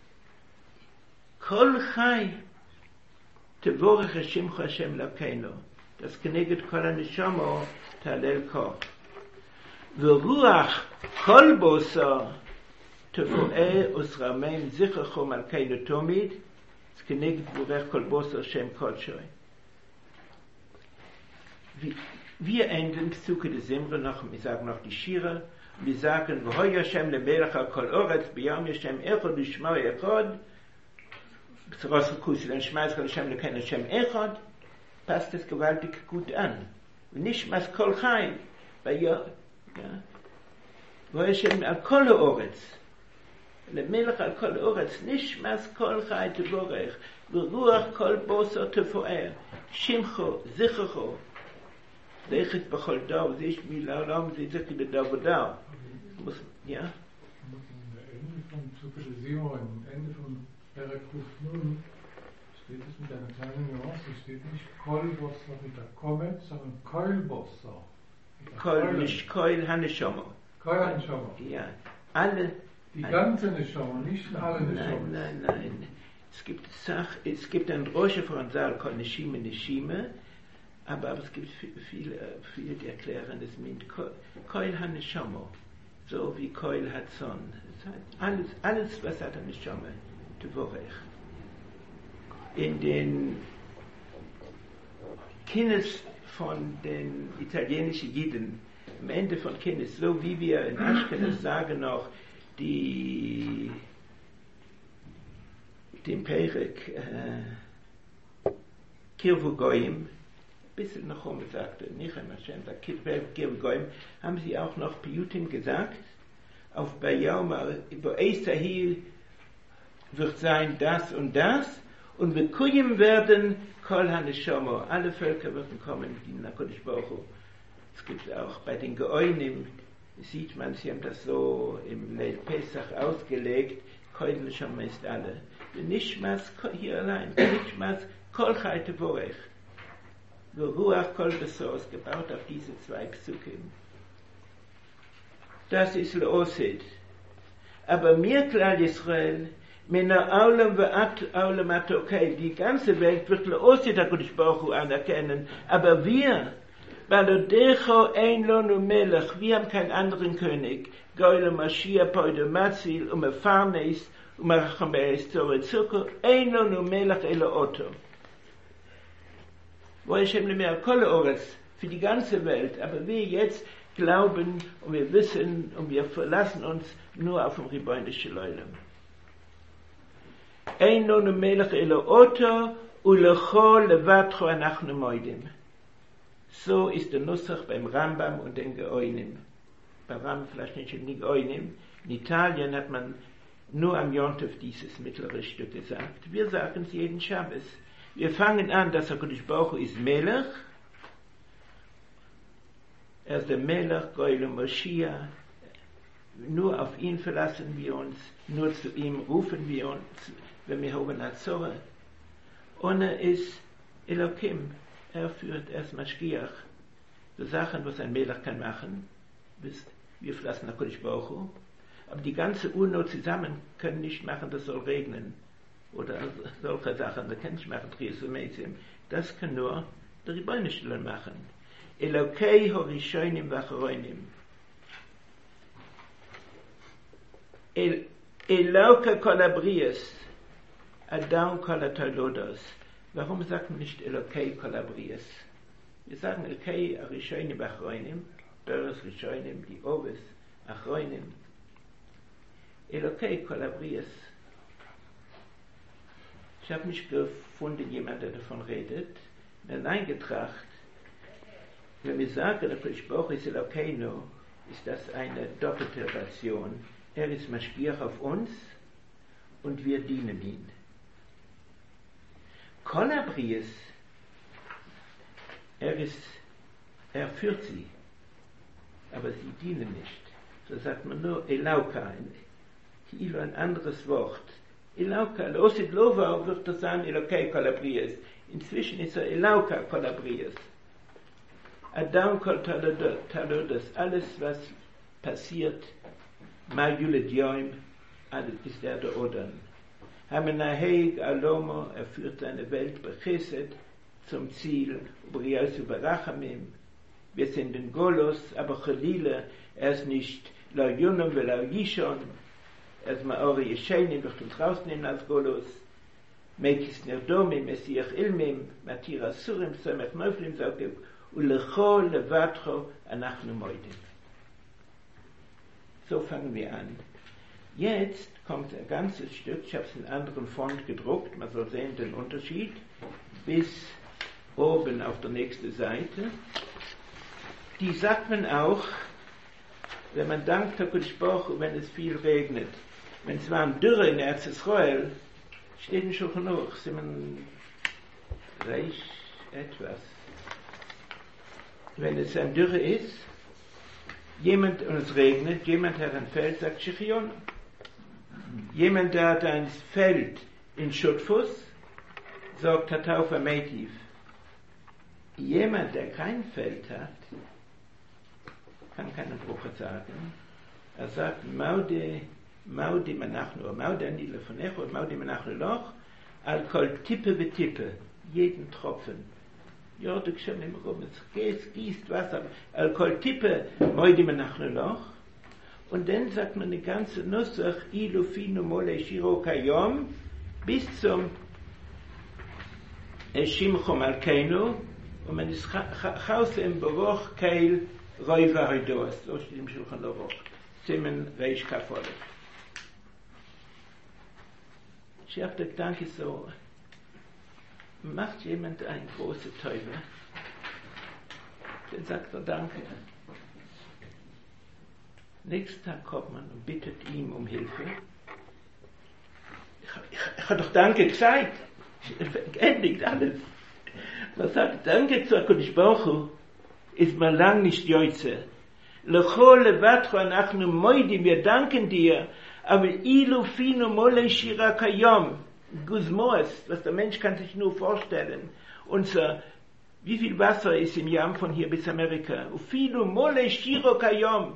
Kol Chai. Tevorech Hashimcha Hashem Lakeinu. Das Kneget Kol HaNeshama Talel Ko. Veruach Kol Bosa Tevoe Usramein Zichacho Malkeinu Tomid. Das Kneget Veruach Kol Bosa Hashem Kotshoi. Wir enden Psuke des Simre noch, wir sagen noch die Shira, wir sagen, V'hoi Hashem lemelech al kol oretz, b'yom Hashem echad, b'shmo echad, b'tzaros l'kusi, dann schmeiß kol Hashem leken Hashem echad, passt es gewaltig gut an. V'nishmas kol chai, V'hoi Hashem al kol oretz, lemelech al kol oretz, nishmas kol chai tevorech, v'ruach kol boso tefoer, shimcho, zichacho, Dechet b'chol dao, זה יש מילה עולם, זה יצא כדי דao ודao. Ja? Am Ende von Psuke des Simon, am Ende von Perekuf nun, steht es mit einer kleinen Nuance, es steht nicht Kolbosser mit der Komet, sondern Keulbosser. Keul, nicht Keul HaNeshama. Keul HaNeshama. Ja, alle. Die ganze Neshama, nicht alle Neshama. Nein, nein, nein. Es gibt Sach, es gibt ein Drosche von Saal, Kol Neshime, Neshime, aber, aber es gibt viele, viele, die erklären, es meint Keul HaNeshama, so wie Keul HaTzon. Alles, alles, was hat eine Neshama, Tevorech. In den Kindes von den italienischen Jiden, am Ende von Kindes, so wie wir in Ashkenaz sagen noch, die den Perek äh, Kirvu Goyim, bisschen noch um sagte, nicht einmal Hashem, der Kirvu Goyim, haben sie auch noch Piyutim gesagt, auf Bayoma, über Eisahil wird sein das und das, und wir Kuyim werden Kol HaNeshama, alle Völker werden kommen, die nach Kodesh Baruch Hu. Es gibt auch bei den Geoinim, sieht man, sie haben das so im Leil Pesach ausgelegt, Kol HaNeshama ist alle. Nishmas, hier allein, Nishmas Kol Chai Tevorech. Ruach Kol Besos, gebaut auf diese zwei Psukim. Das ist Leosid. Aber mir klar Israel, Mena Aulam ve'at Aulam atokei, die ganze Welt wird Leosid HaKadosh Baruch Hu anerkennen, aber wir, Balodecho ein Lonu Melech, wir haben keinen anderen König, Goyle Mashiach Poide Matzil, um Efarnes, um Aracham Be'ez Zore Zuko, ein Lonu Melech Elo Otto. Wo Hashem lemer Kol Oretz, für die ganze Welt, aber wir jetzt glauben und wir wissen und wir verlassen uns nur auf dem Ribono Shel Olam. Ein Lonu Melech Elo Otto, ulechol levatcho anachnu moidim. So ist der Nussach beim Rambam und den Geoinim. Bei Rambam vielleicht nicht in den Geoinim. In Italien hat man nur am Jontef dieses mittlere Stück gesagt. Wir sagen es jeden Schabbos. Wir fangen an, dass HaKadosh Baruch Hu ist Melech. Er ist der Melech, Goyle Moshiach. Nur auf ihn verlassen wir uns. Nur zu ihm rufen wir uns, wenn wir haben Azore. Und er ist Elokim. Er führt erst Maschgiach. So Sachen, was ein Melech kann machen. Wisst, wir verlassen HaKadosh Baruch Hu. Aber die ganze UNO zusammen können nicht machen, das soll regnen. Oder solche Sachen, das kann nicht machen, das kann nur der Ribono Shel Olam machen. Elokei horishonim v'achronim. Eloka kol abrias, Adam kol atolodos. Warum sagt man nicht Elokei kol abrias? Wir sagen Elokei horishonim v'achronim, Doros Rishonim, die Oves, Achronim. Elokei Kolabrius. Ich habe nicht gefunden, jemand, der davon redet. Mir eingetracht, wenn wir sagen, der Kodesh ist Elokeinu, ist das eine doppelte Relation. Er ist Maschgiach auf uns und wir dienen ihn. Kolabrius, er ist, er führt sie, aber sie dienen nicht. So sagt man nur Elauka, hier ein anderes Wort. Elauka, Losid Lova wird das sein Elokei Kolabrius. Inzwischen ist er Elauka Kolabrius. Adam Kol Talodos, alles was passiert, Ma Yulet Yoim, ist er der Odon. Hamenaheg Alomo, er führt seine Welt bechesed zum Ziel, Brias Uberachamim. Wir sind in Golos, aber Chalile, er ist nicht La Yunum ve La Yishon, er ist Maori Yeshenim, wird uns rausnehmen als Golos. Mekis Nerdomim, Messiach Ilmim, Matira Surim, Samech Neuflim, Zalkev, Ulechol Levatcho, Anachnu Moidim. So fangen wir an. Jetzt kommt ein ganzes Stück, ich habe es in anderen Font gedruckt, man soll sehen den Unterschied, bis oben auf der nächsten Seite. Die sagt man auch, wenn man dankt der Kodesh Baruch Hu, wenn es viel regnet. Wenn es war ein Dürre in Eretz Israel, steht nicht schon genug, sind man reich etwas. Wenn es ein Dürre ist, jemand, und es regnet, jemand hat ein Feld, sagt Shichion. Jemand, der hat ein Feld in Schuttfuss, sagt Tatauf Ametiv. Jemand, der kein Feld hat, kann keinen Bruch sagen. Er sagt, Maude, Maude Manachnu, Maude Anile von Echo, Maude Manachnu Loch, al kol Tippe be Tippe, jeden Tropfen. Ja, du schon im Rum, es gießt Wasser, al kol Tippe, Maude Manachnu Loch. Und dann sagt man die ganze Nussach, Ilu Finu Mole Shiro Kayom, bis zum Shimchom Alkeinu, und man ist Chause im Baruch Keil Roi Varidos, so steht im Shulchan Aruch, Simen Reish Kafolek. Ich habe den Gedanke so, macht jemand eine große Teufel, dann sagt er Danke. Nächsten Tag kommt man und bittet ihm um Hilfe. Ich, ich, ich habe doch Danke gesagt. Endigt alles. Man sagt, Danke zu HaKadosh Baruch Hu ist man lang nicht Joitze. Lechol levatcho anachnu moidim, wir danken dir, aber ilu finu mole shira kayom, Guzmos, was der Mensch kann sich nur vorstellen. Unser, wie viel Wasser ist im Jahr von hier bis Amerika? Ufilu mole shiro kayom.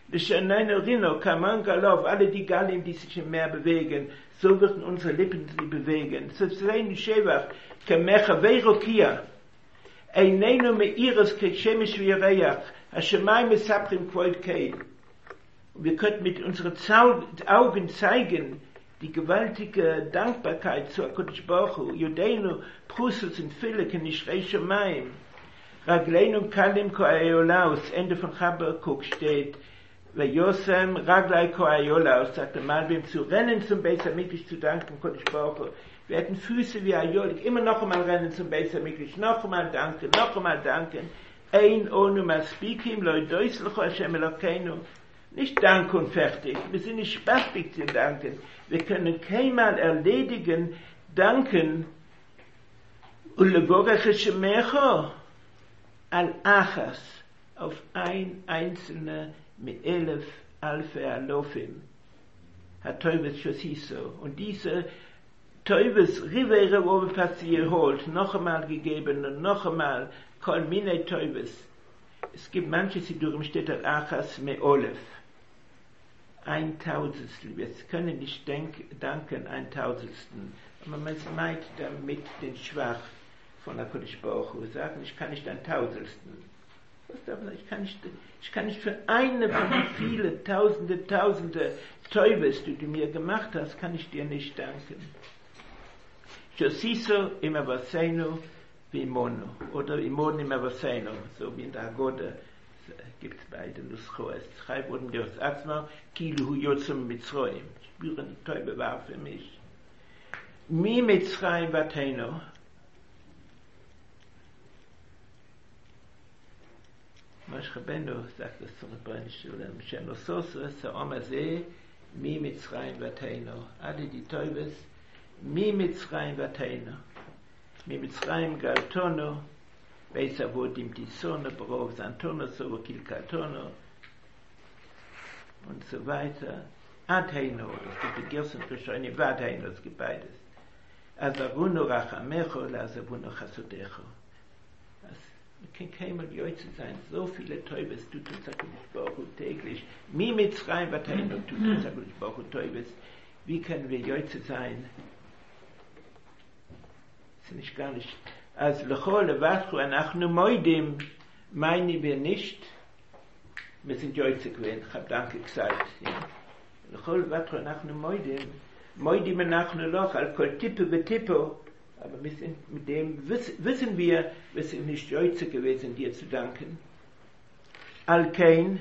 Alle die Gallim, die sich im Meer bewegen, so würden unsere Lippen sie bewegen. Zefzein Shevach, Kamecha Veirokia, Einenu Meiras Keshemish Vireach, Hashemai Mesaprim Kvoid Keil. Wir könnten mit unseren Augen zeigen, die gewaltige Dankbarkeit zu HaKadosh Baruch Hu, Judeinu, Prusus und Philek, Nishrei Shemaim, Ragleinu Kalim Ko Ayolaus, Ende von Chabakuk steht, Yosem Raglai Koayolaus, sagte Malbim, zu rennen zum Beis HaMikdash, zu danken, Kodesh Baruch Hu. Wir hatten Füße wie Ayolik, immer noch einmal rennen zum Beis HaMikdash, noch einmal danken, noch einmal danken. Ein Onu Maspikim, Loi Doislecho Hashem Elokeinu. Nicht danken und fertig, wir sind nicht spastig zu danken. Wir können keinmal erledigen, danken, Ulevorech Shemecho, Al-Achas, auf ein einzelne Me'elef Alfe Alofim, hat Teubes Shosiso. Und diese Teubes Rivere, wo wir fast sie erholt, noch einmal gegeben und noch einmal, Kol Mine Teubes. Es gibt manche Sidurim, steht Al-Achas Me'olef. Ein Tausendstel. Wir können nicht denk, danken, ein Tausendstel. Aber man meint damit den Schwach von der HaKadosh Baruch Hu. Sagen, ich kann nicht ein Tausendstel. Ich kann nicht, ich kann nicht für eine von den vielen Tausende, Tausende Teubes, die du mir gemacht hast, kann ich dir nicht danken. Josiso im Avaseinu wie Mono, oder Imon im Avaseinu, so wie in der Agode Gibt es beide Nuschoes. Chai wurden durchs Atzma, Kilu hu yotzum Mitzrayim. Spüren, die Teube war für mich. Mi Mitzrayim Vateino. Moshe Rabbeinu sagt das zum Rebbeinisch Shulam. Sheno Sosa, Sa'om Azeh, Mi Mitzrayim Vateino. Alle die Teubes, Mi Mitzrayim Vateino. Mi Mitzrayim Galtono, Beis Avodim Tisono, Barov Santono, Sovo Kilkatono und so weiter. Ateino, es gibt die Gerson Rishonim, Vateino, es gibt beides. Azavuno Rachamecho, Azavuno Chasodecho. Man kann keinmal Joitze sein. So viele Teubes tut uns HaKadosh Baruch Hu täglich. Mi Mitzrayim Vateino tut uns HaKadosh Baruch Hu Teubes. Wie können wir Joitze sein? Das ist nicht gar nicht. Als Lechol Levatchu Anachnu Moidim meinen wir nicht, wir sind Joitze gewesen. Ich habe Danke gesagt. Lechol Levatchu Anachnu Moidim Moidim Anachnu Loch al Kol Tippe Betippe. Aber wir sind, mit dem wissen wir, wir sind nicht Joitze gewesen, dir zu danken. Al-Kain,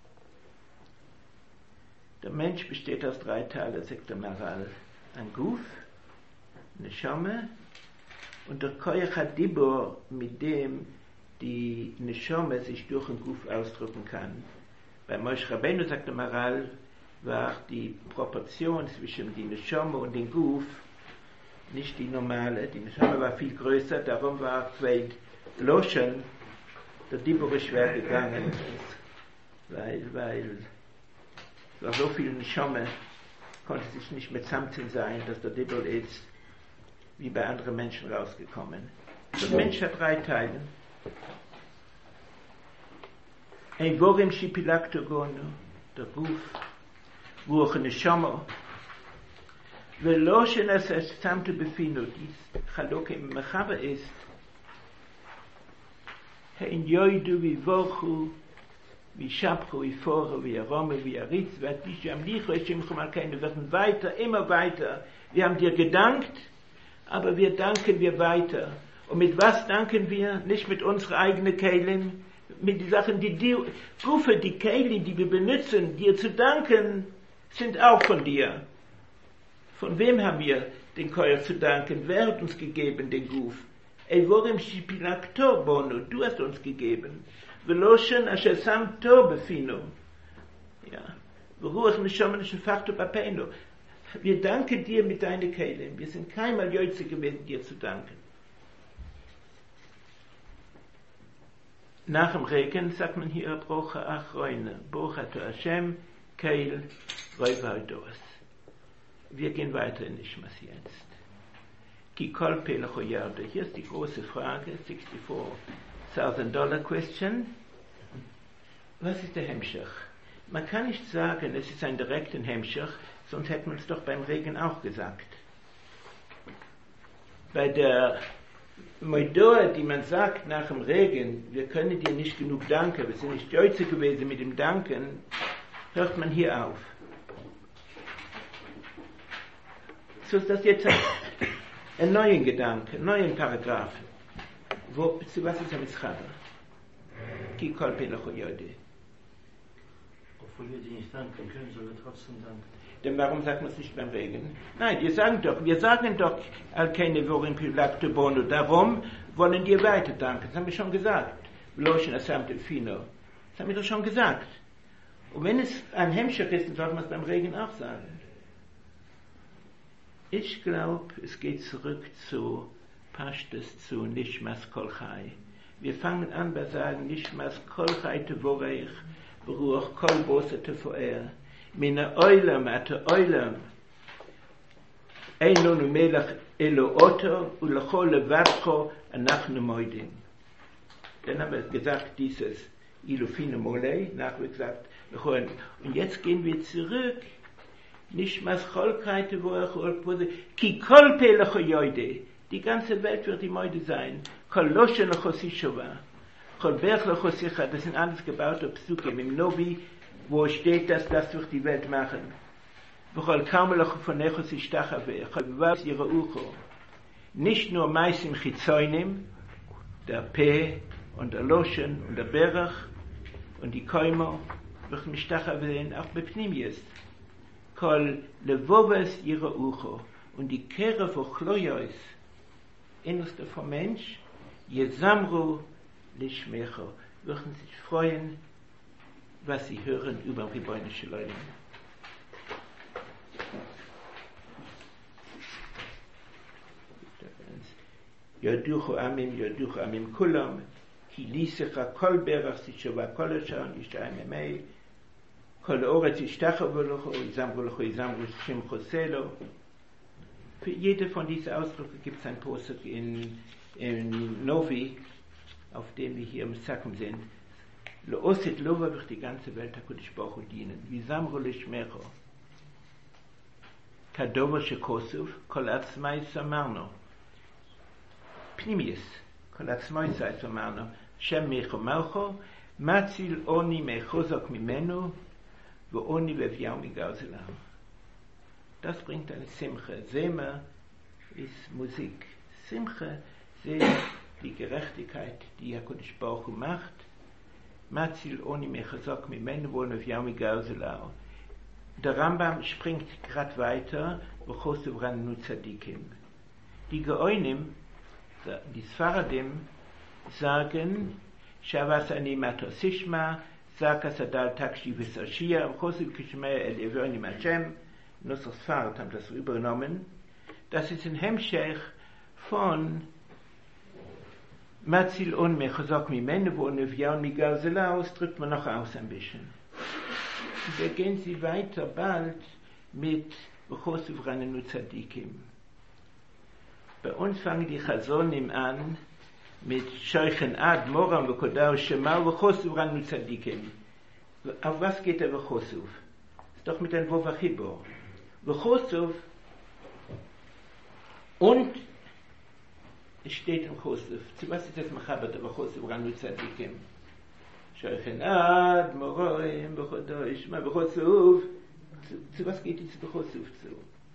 der Mensch besteht aus drei Teilen, sagt der Maral. Ein Guf, eine Neshama und der Koyach HaDibur, mit dem die Neshama sich durch den Guf ausdrücken kann. Bei Moshe Rabbeinu, sagt der Maral, war die Proportion zwischen die Neshama und den Guf nicht die normale, die Neshama war viel größer, darum war zwei Loschen, der Dibur ist schwer gegangen, weil, weil es war so viel Neshama, konnte sich nicht mit Samtin sein, dass der Dibur ist wie bei anderen Menschen rausgekommen. Der Mensch hat drei Teile. Ein Vorim Shipilaktogono, der Guf, Ruach Neshama, ולא שנסתם בפינו, חלוק עם מחווה ist, הן יוידו ויבורכו, וישבחו, ויפורו, וירומו, ויריץ, והתיש ימליכו, es שמחו מלכנו, werden weiter, immer weiter. Wir haben dir gedankt, aber wir danken wir weiter. Und mit was danken wir? Nicht mit unserer eigenen Keilim, mit den Sachen, die die Gufe, die Keilim, die wir benutzen, dir zu danken, sind auch von dir. Von wem haben wir den Koyer zu danken? Wer hat uns gegeben, den Guf? Evorim Shipilakto Bono, du hast uns gegeben. Veloshen Asher Samto Befino. Ja. Beruach Neshomen Shefachto Papeino. Wir danken dir mit deinen Keilim. Wir sind keinmal Joitze gewesen, dir zu danken. Nach dem Regen sagt man hier, Brocha Achroine, Brocha to Hashem, Keil, Roivados. Wir gehen weiter in Nishmas jetzt. Ki kol pelach oyarde. Hier ist die große Frage, sixty-four thousand dollar question. Was ist der Hemshach? Man kann nicht sagen, es ist ein direkter Hemshach, sonst hätten wir es doch beim Regen auch gesagt. Bei der Moidoa, die man sagt nach dem Regen, wir können dir nicht genug danken, wir sind nicht Joitze gewesen mit dem Danken, hört man hier auf. So ist das jetzt ein neuer Gedanke, ein neuer Paragraph. Wo, zu was ist er mit Schada? Ki kol pelach oyode. Obwohl wir die nicht danken können, sollen wir trotzdem danken. Denn warum sagt man es nicht beim Regen? Nein, wir sagen doch, wir sagen doch, al-keine vorim pilakto bono, darum wollen wir weiter danken. Das haben wir schon gesagt. Loschen asamte fino. Das haben wir doch schon gesagt. Und wenn es ein Hemshach ist, dann sollte man es beim Regen auch sagen. Ich glaube, es geht zurück zu Pashtus, zu Nishmas Kol Chai. Wir fangen an bei sagen, Nishmas Kol Chai tevoreich, Beruach Kol Bose tefoer, Mina Oilam ate Oilam, Einonu Melach Elo Oto, Ulachol Levatcho, Anachnu Moidim. Dann haben wir gesagt, dieses Ilufine Molei, nachher gesagt, und jetzt gehen wir zurück, Nishmas Cholkeite, wo er Cholpose, Ki Kol Pelach Oyode, die ganze Welt wird die Moide sein, Kol Loshe Lachosishova, Kol Berch Lachosicha, das sind alles gebaute Psukim, im Novi, wo steht, dass das durch die Welt machen. V'chol Karmel Lachofonecho Sishtachave, Chol Vavs Yeraucho, nicht nur Meisim Chizoinim, der P und der Loschen und der Berach, und die Koimo wird mich dachaveln auch bepnimius. Kol levoves ihre Ucho und die Kehre von Chloios, innerste vom Mensch, Yesamru Lishmecho, würden sich freuen, was sie hören über Ribono Shel Olam. Yoduchu Amim, Yoduchu Amim Kulam, Ki Lisecha Kol Berach Sishova Kol Hashan, Yishayim Emei, Kol Oretz Yishtachavu Lecho, Yizamru Lecho, Yizamru Shimcho Selo. Für jede von diesen Ausdrücken gibt es ein Posuk in, in Novi, auf dem wir hier im Sakum sind. Leosit Lova wird die ganze Welt HaKadosh Baruch Hu dienen. Yizamru Lishmecho. Kadovo Shekosuf, Kol Atzmai Samarno. Pnimius, Kol Atzmai Samarno. Shem Mecho Malcho, Matzil Oni Mechozok Mimenu, Wo Oni Veviau Migauzelam. Das bringt eine Simche. Sema ist Musik. Simche ist die Gerechtigkeit, die HaKadosh Baruch Hu macht. Matzil Oni Mechozok Mimenu, Wo Oni Veviau Migauzelam. Der Rambam springt gerade weiter, B'chosuv Ranenu Tzadikim. Die Geonim, die Sfaradim, sagen, Shavas ani mato sishma, Sakas adal takshi v'sashia, B'chosuv kishmei el evonim Hashem, Nusach Sfarad haben das übernommen. Das ist ein Hemshech von Matzil on mechazok mimenu, wo neviaun migal zelaus, drückt man noch aus ein bisschen. Da gehen sie weiter bald mit B'chosuv Ranenu Tzadikim. Bei uns fangen die Chazonim an mit Shoichen Ad, Moram, V'kodar, Shema, B'chosuv Ranenu Tzadikim. Auf was geht der B'chosuv? Ist doch mit einem Vov HaChibor. B'chosuv und es steht im Chosuv. Zu was ist das Machaber der B'chosuv Ranenu Tzadikim? Shoichen Ad, Moram, V'kodar, Shema, B'chosuv. Zu was geht jetzt B'chosuv zu?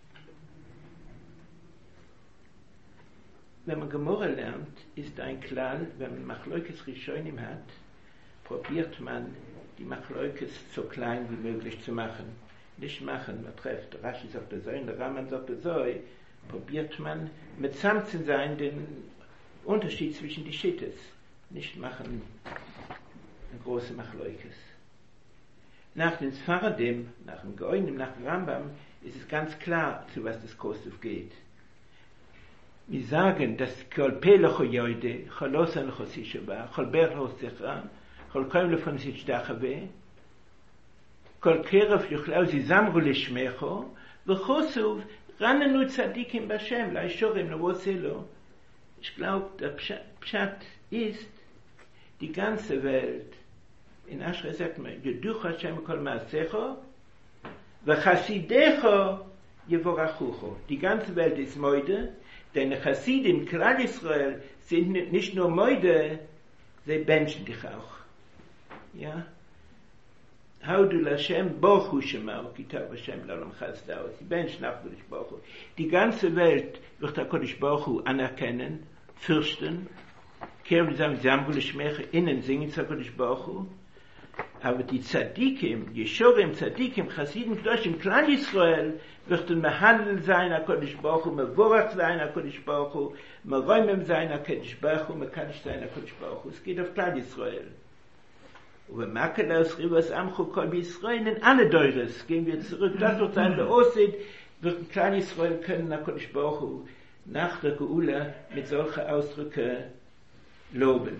Wenn man Gemorre lernt, ist ein Klal, wenn man Machloikes Rishonim hat, probiert man, die Machloikes so klein wie möglich zu machen. Nicht machen, man trifft, Rashi sagt das so, der Raman sagt das so, probiert man, mit samt zu sein, den Unterschied zwischen die Schittes. Nicht machen, eine große Machloikes. Nach den Sfaradim, nach dem Goyim, nach dem Rambam, ist es ganz klar, zu was das Kosuv geht. Wir sagen, dass Kol Pelecho Yoide, Cholosan Chosishaba, Kol Berho Secha, Kol Koim Lefon Sichdachave, Kol Keref Yuchlau Zizamru Lishmecho, V'chosuv Ranenu Tzadikim Bashem, Laishorim Lewoselo. Ich glaube, der Pshat ist, die ganze Welt, in Asher sagt man, Yeduch Hashem Kol Maasecho, V'chasidecho Yevorachucho. Die ganze Welt ist Moide, denn Chassidim, Klal Israel, sind nicht nur Moide, sie benchen dich auch. Ja? Haudu Lashem Bochu Shemau, Kitab Hashem Lalam Chazdao. Sie benchen auch durch Bochu. Die ganze Welt wird HaKadosh Baruch Hu anerkennen, fürchten, kehren zusammen, Zamru Lishmecha, innen singen zu HaKadosh Baruch Hu. Aber die Tzadikim, Yeshorim, Tzadikim, Chassidim, Kedoshim, Klal Israel, wird ein Mehandel sein, HaKadosh Baruch Hu, Mevorach sein, HaKadosh Baruch Hu, Meroimem sein, HaKadosh Baruch Hu, Mekadosh sein, HaKadosh Baruch Hu. Es geht auf Klal Israel. Und wenn Makel aus Rivas Amchu Kol B'Yisrael, in alle Deures, gehen wir zurück, das wird sein, der Osid, wird ein Klal Israel können, HaKadosh Baruch Hu, nach der Geula, mit solchen Ausdrücken loben.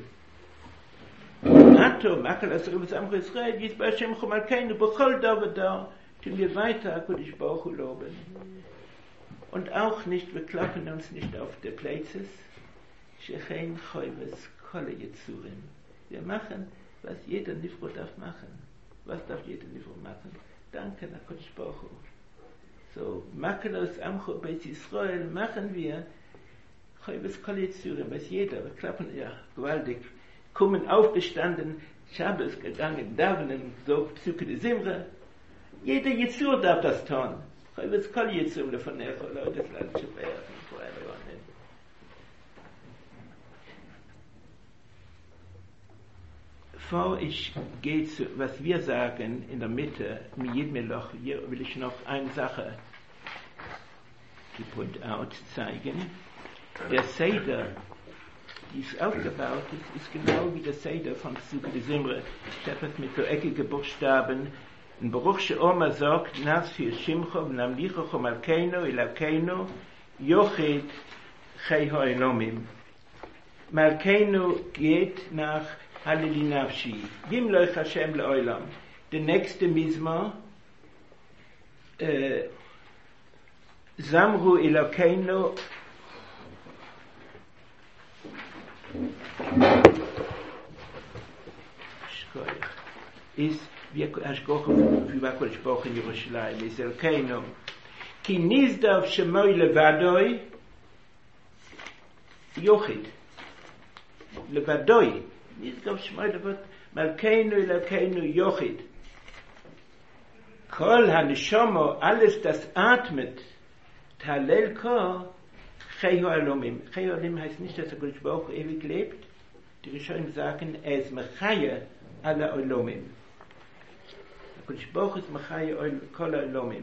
Ato, Makel aus Rivas Amchu Israel, Yis B'Hashem Chumalkeinu, B'chol da und da, tun wir weiter HaKadosh Baruch Hu loben. Und auch nicht, wir klappen uns nicht auf die Plätze. Shechein Choyves Kole Yetzurim. Wir machen, was jeder Nifro darf machen. Was darf jeder Nifro machen? Danke HaKadosh Baruch Hu. So, Makelos Amcho Beis Yisrael machen wir Choyves Kole Yetzurim, was jeder, wir klappen, ja, gewaltig, kommen aufgestanden, Shabbos gegangen, davenen, so Psyche de Simre. Jeder Yitzur darf das tun. Ich weiß, kein Yitzur davon her, Leute, das lasse ich werden, vor allem nicht. Bevor ich gehe zu, was wir sagen in der Mitte, mit jedem Loch, hier will ich noch eine Sache, die Point out, zeigen. Der Seder, die ist aufgebaut ist, ist genau wie der Seder von Psuke de Zimre. Ich habe es mit so eckigen Buchstaben. In Baruch She'oma sagt, Nas für Shimcho, Namlicho, Malkeinu, Ilakeinu, Yochid, Chei Ha'elomim. Malkeinu geht nach Halili Nafshi. Yimloch Hashem Le'olam. Der nächste Mizmor, äh, Zamru Ilakeinu, ist wie Ashkoch wie war kurz Woche in Jerusalem ist Elkeinu ki nizdav shemoi levadoi yochid levadoi nizdav shemoi levadoi Malkeinu Elkeinu yochid kol haneshama alles das atmet talel ko Chei Ha'elomim. Chei Ha'elomim heißt nicht, dass der Kodesh Baruch Hu ewig lebt. Die Rishonim sagen, er ist Mechaya ala Olomim. Der Kodesh Baruch Hu ist Mechaya kol Olomim.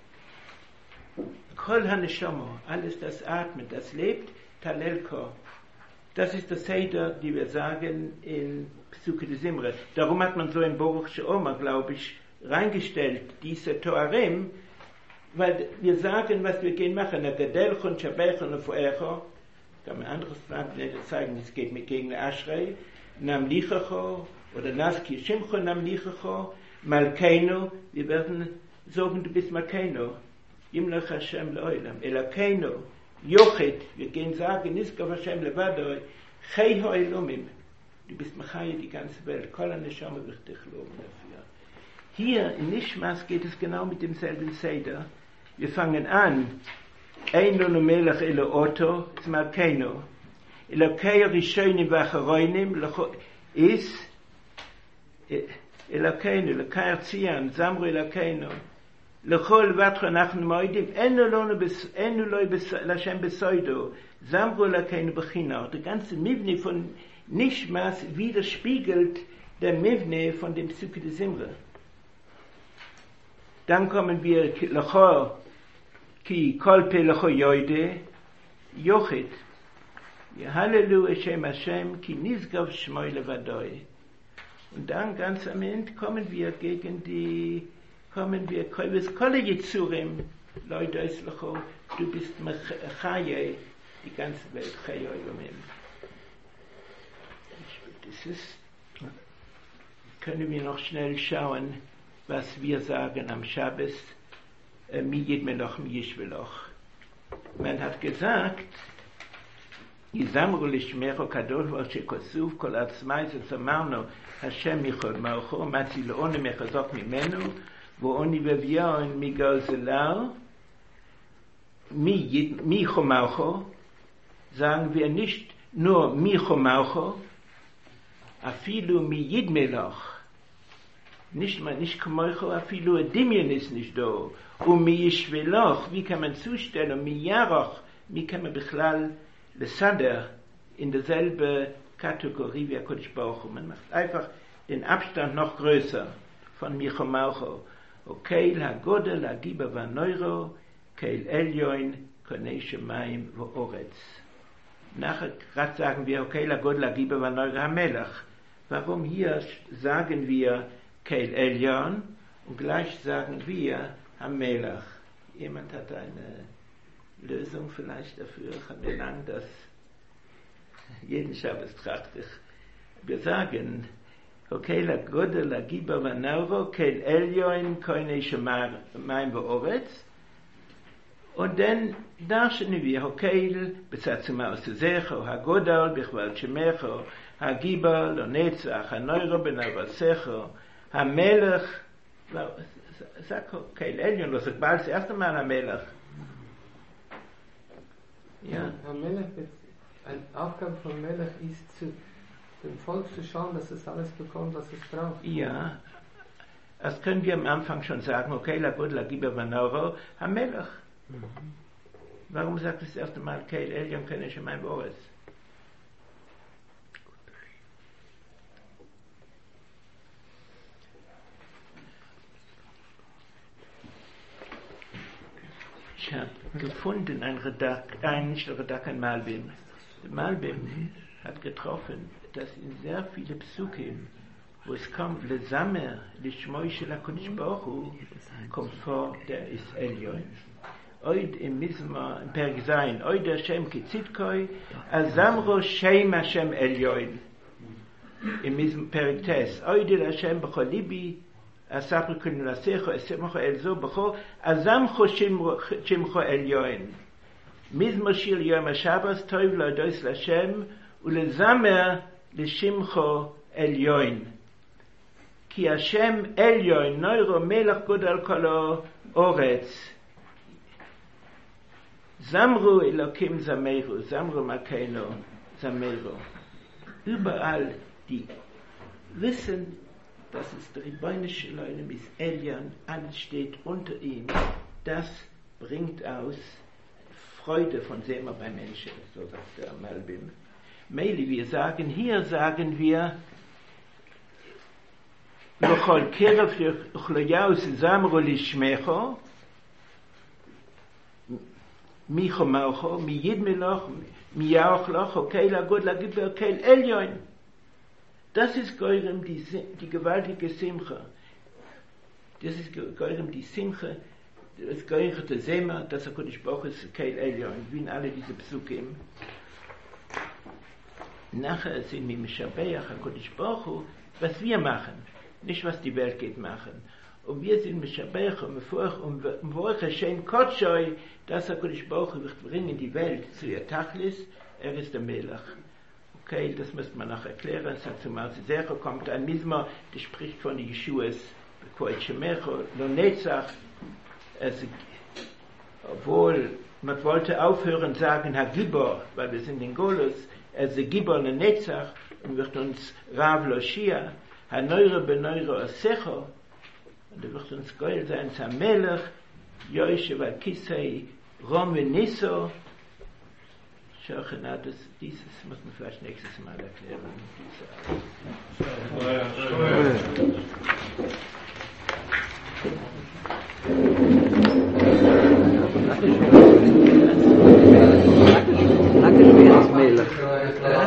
Kol HaNeshama, alles das atmet, das lebt, Talel Ko. Das ist das Seder, die wir sagen in Psuke de Zimre. Darum hat man so in Baruch She'oma, glaube ich, reingestellt, diese Toarim, weil wir sagen, was wir gehen machen, der Gedelchon, Shabechon und Fuecho, kann man anderes zeigen, es geht mit gegen Ashrei, Namlichacho, oder Naski Shimcho Namlichacho, Malkeinu, wir werden sagen, du bist Malkeinu, Yimloch Hashem Le'olam, Elakeinu, Yochid, wir gehen sagen, Niskav Hashem Levadoi, Chei Ha'elomim, du bist Machai die ganze Welt, Kol HaNeshama wird dich loben dafür. Hier in Nishmas geht es genau mit demselben Seder. Wir fangen an, Eino no Melech Elo Oto, es Malkeinu, Elokei Rishonim Vacharoinim, ist Elokeinu, Elokei Arzian, Zamru Elokeinu, Lechol Vatro Nachn Moidim, Eno Loi Lashem Besoido, Zamru Elokeinu Bechina. Der ganze Mivne von Nishmas widerspiegelt der Mivne von dem Psuke de Zimre. Dann kommen wir Lecho, ki kolpe lecho yoide, yochid. Hallelu Hashem Hashem, ki nizgav shmoi levadoi. Und dann ganz am Ende kommen wir gegen die, kommen wir, kolves kolle Yitzurim, Leute es lecho, du bist Mechaye, die ganze Welt, Chaye Olomim. Das ist, können wir noch schnell schauen, was wir sagen am Shabbos, mi yid meloch, mi yishveloch. Man hat gesagt, Yizamru lishmecho kadosh v'al shekosuv kol atzmai zesamarno Hashem michod malcho matzi le'oni mechazok mimenu v'oni v'vyon migol zelar mi chomalcho, sagen wir nicht nur mi chomalcho, afilu mi yid meloch, nicht mal nicht kemoicho afilu Dimien ist nicht da, und mi yishveloch, wie kann man zustellen, mi yaroch, wie kann man bechlal lesader in derselbe Kategorie wie Kodesh Baruch Hu. Man macht einfach den Abstand noch größer von mi chomalcho. Okay, la godel la giba va neuro, keil elyoin konei shemaim vo oretz. Nachher gerade sagen wir, okay, la godel la giba va neuro hamelach. Warum hier sagen wir Keil Elyon und gleich sagen wir Hamelach? Jemand hat eine Lösung vielleicht dafür? Ich habe mir lang das jeden Schabbos trachte ich. Wir sagen, okay, la Godel la Giba va Neuro, Keil Elyon koine shemaim beoretz. Und dann darstellen wir, okay, bezatzuma aus Zecho, ha-Godel, bichval shemecho, ha-Giba, lo netzach, ha-Neuro benavasecho, Hamelech, sag Keil Elyon, das ist bald das erste Mal Hamelech. Ja. Hamelech, eine Aufgabe von Melech ist, zu dem Volk zu schauen, dass es alles bekommt, was es braucht. Ja, das können wir am Anfang schon sagen, okay, la Godel, la Giba va Neuro, Hamelech. Mhm. Warum sagt es das erste Mal Keil Elyon, kenne ich in meinem Boris? habe gefunden, ein Redak, ein, nicht ein Redak, ein Malbim. Malbim hat getroffen, dass in sehr viele Psukim, wo es kommt, Lesamer, Lishmoi Shel HaKadosh Baruch Hu, kommt vor, der ist Elyon. Oid im Mizmor, im Perek Zayin, Oid Hashem Kitzidkoi, Azamro Shem Hashem Elyon. Im Mizmor Perek Tes, Oid Hashem B'chol Libi, Asapri Kunu Lasecho, Esemcho Elzo B'chol, Azamcho Shemcho Elyon. Mizmor Shir Yom HaShabbos, Toiv L'Odos L'Hashem, Ulezamer L'Shimcho Elyon. Ki Hashem Elyon, Neuro Melech Godel Kolo Oretz. Zamru Elokim Zameru, Zamru Makeno Zameru. Überall, die wissen, dass es der Ribbonische Leulem ist Elyon, alles steht unter ihm. Das bringt aus Freude von Sema beim Menschen, so sagt der Malbim. Meili, wir sagen, hier sagen wir, Lochol Kerev Chloyaus Zamru Lishmecho, Micho Malcho, mi Yid Meloch, mi Yaoch Loch, okay, la God, la Gibber, okay, Elyon. Das ist Geurem, die, die gewaltige Simcha. Das ist Geurem, die Simcha, das Geurem, der Sema, das HaKadosh Baruch Hu ist, okay, Elyon, wie in alle diese Psukim. Nachher sind wir Mishabeach, HaKadosh Baruch Hu, was wir machen, nicht was die Welt geht machen. Und wir sind Mishabeach und Mefuach und Mefuach Hashem Kotschoi, dass HaKadosh Baruch Hu wird bringen die Welt zu ihr Tachlis, er ist der Melech. Okay, das müsste man noch erklären. Es hat zum Beispiel kommt ein Mizmor, der spricht von den Yeshuas, Bekoit Shemecho, Lo Netzach, obwohl man wollte aufhören sagen, Hagibor, weil wir sind in Golus, er ist Gibor Lo Netzach und wird uns Rav Loshia, Hanoire Benoire Osecho, und er wird uns Goel sein, Zamelech, Yoishev Al-Kisei, Rom Veniso, Schöchen, das, dieses muss man vielleicht nächstes Mal erklären. Diese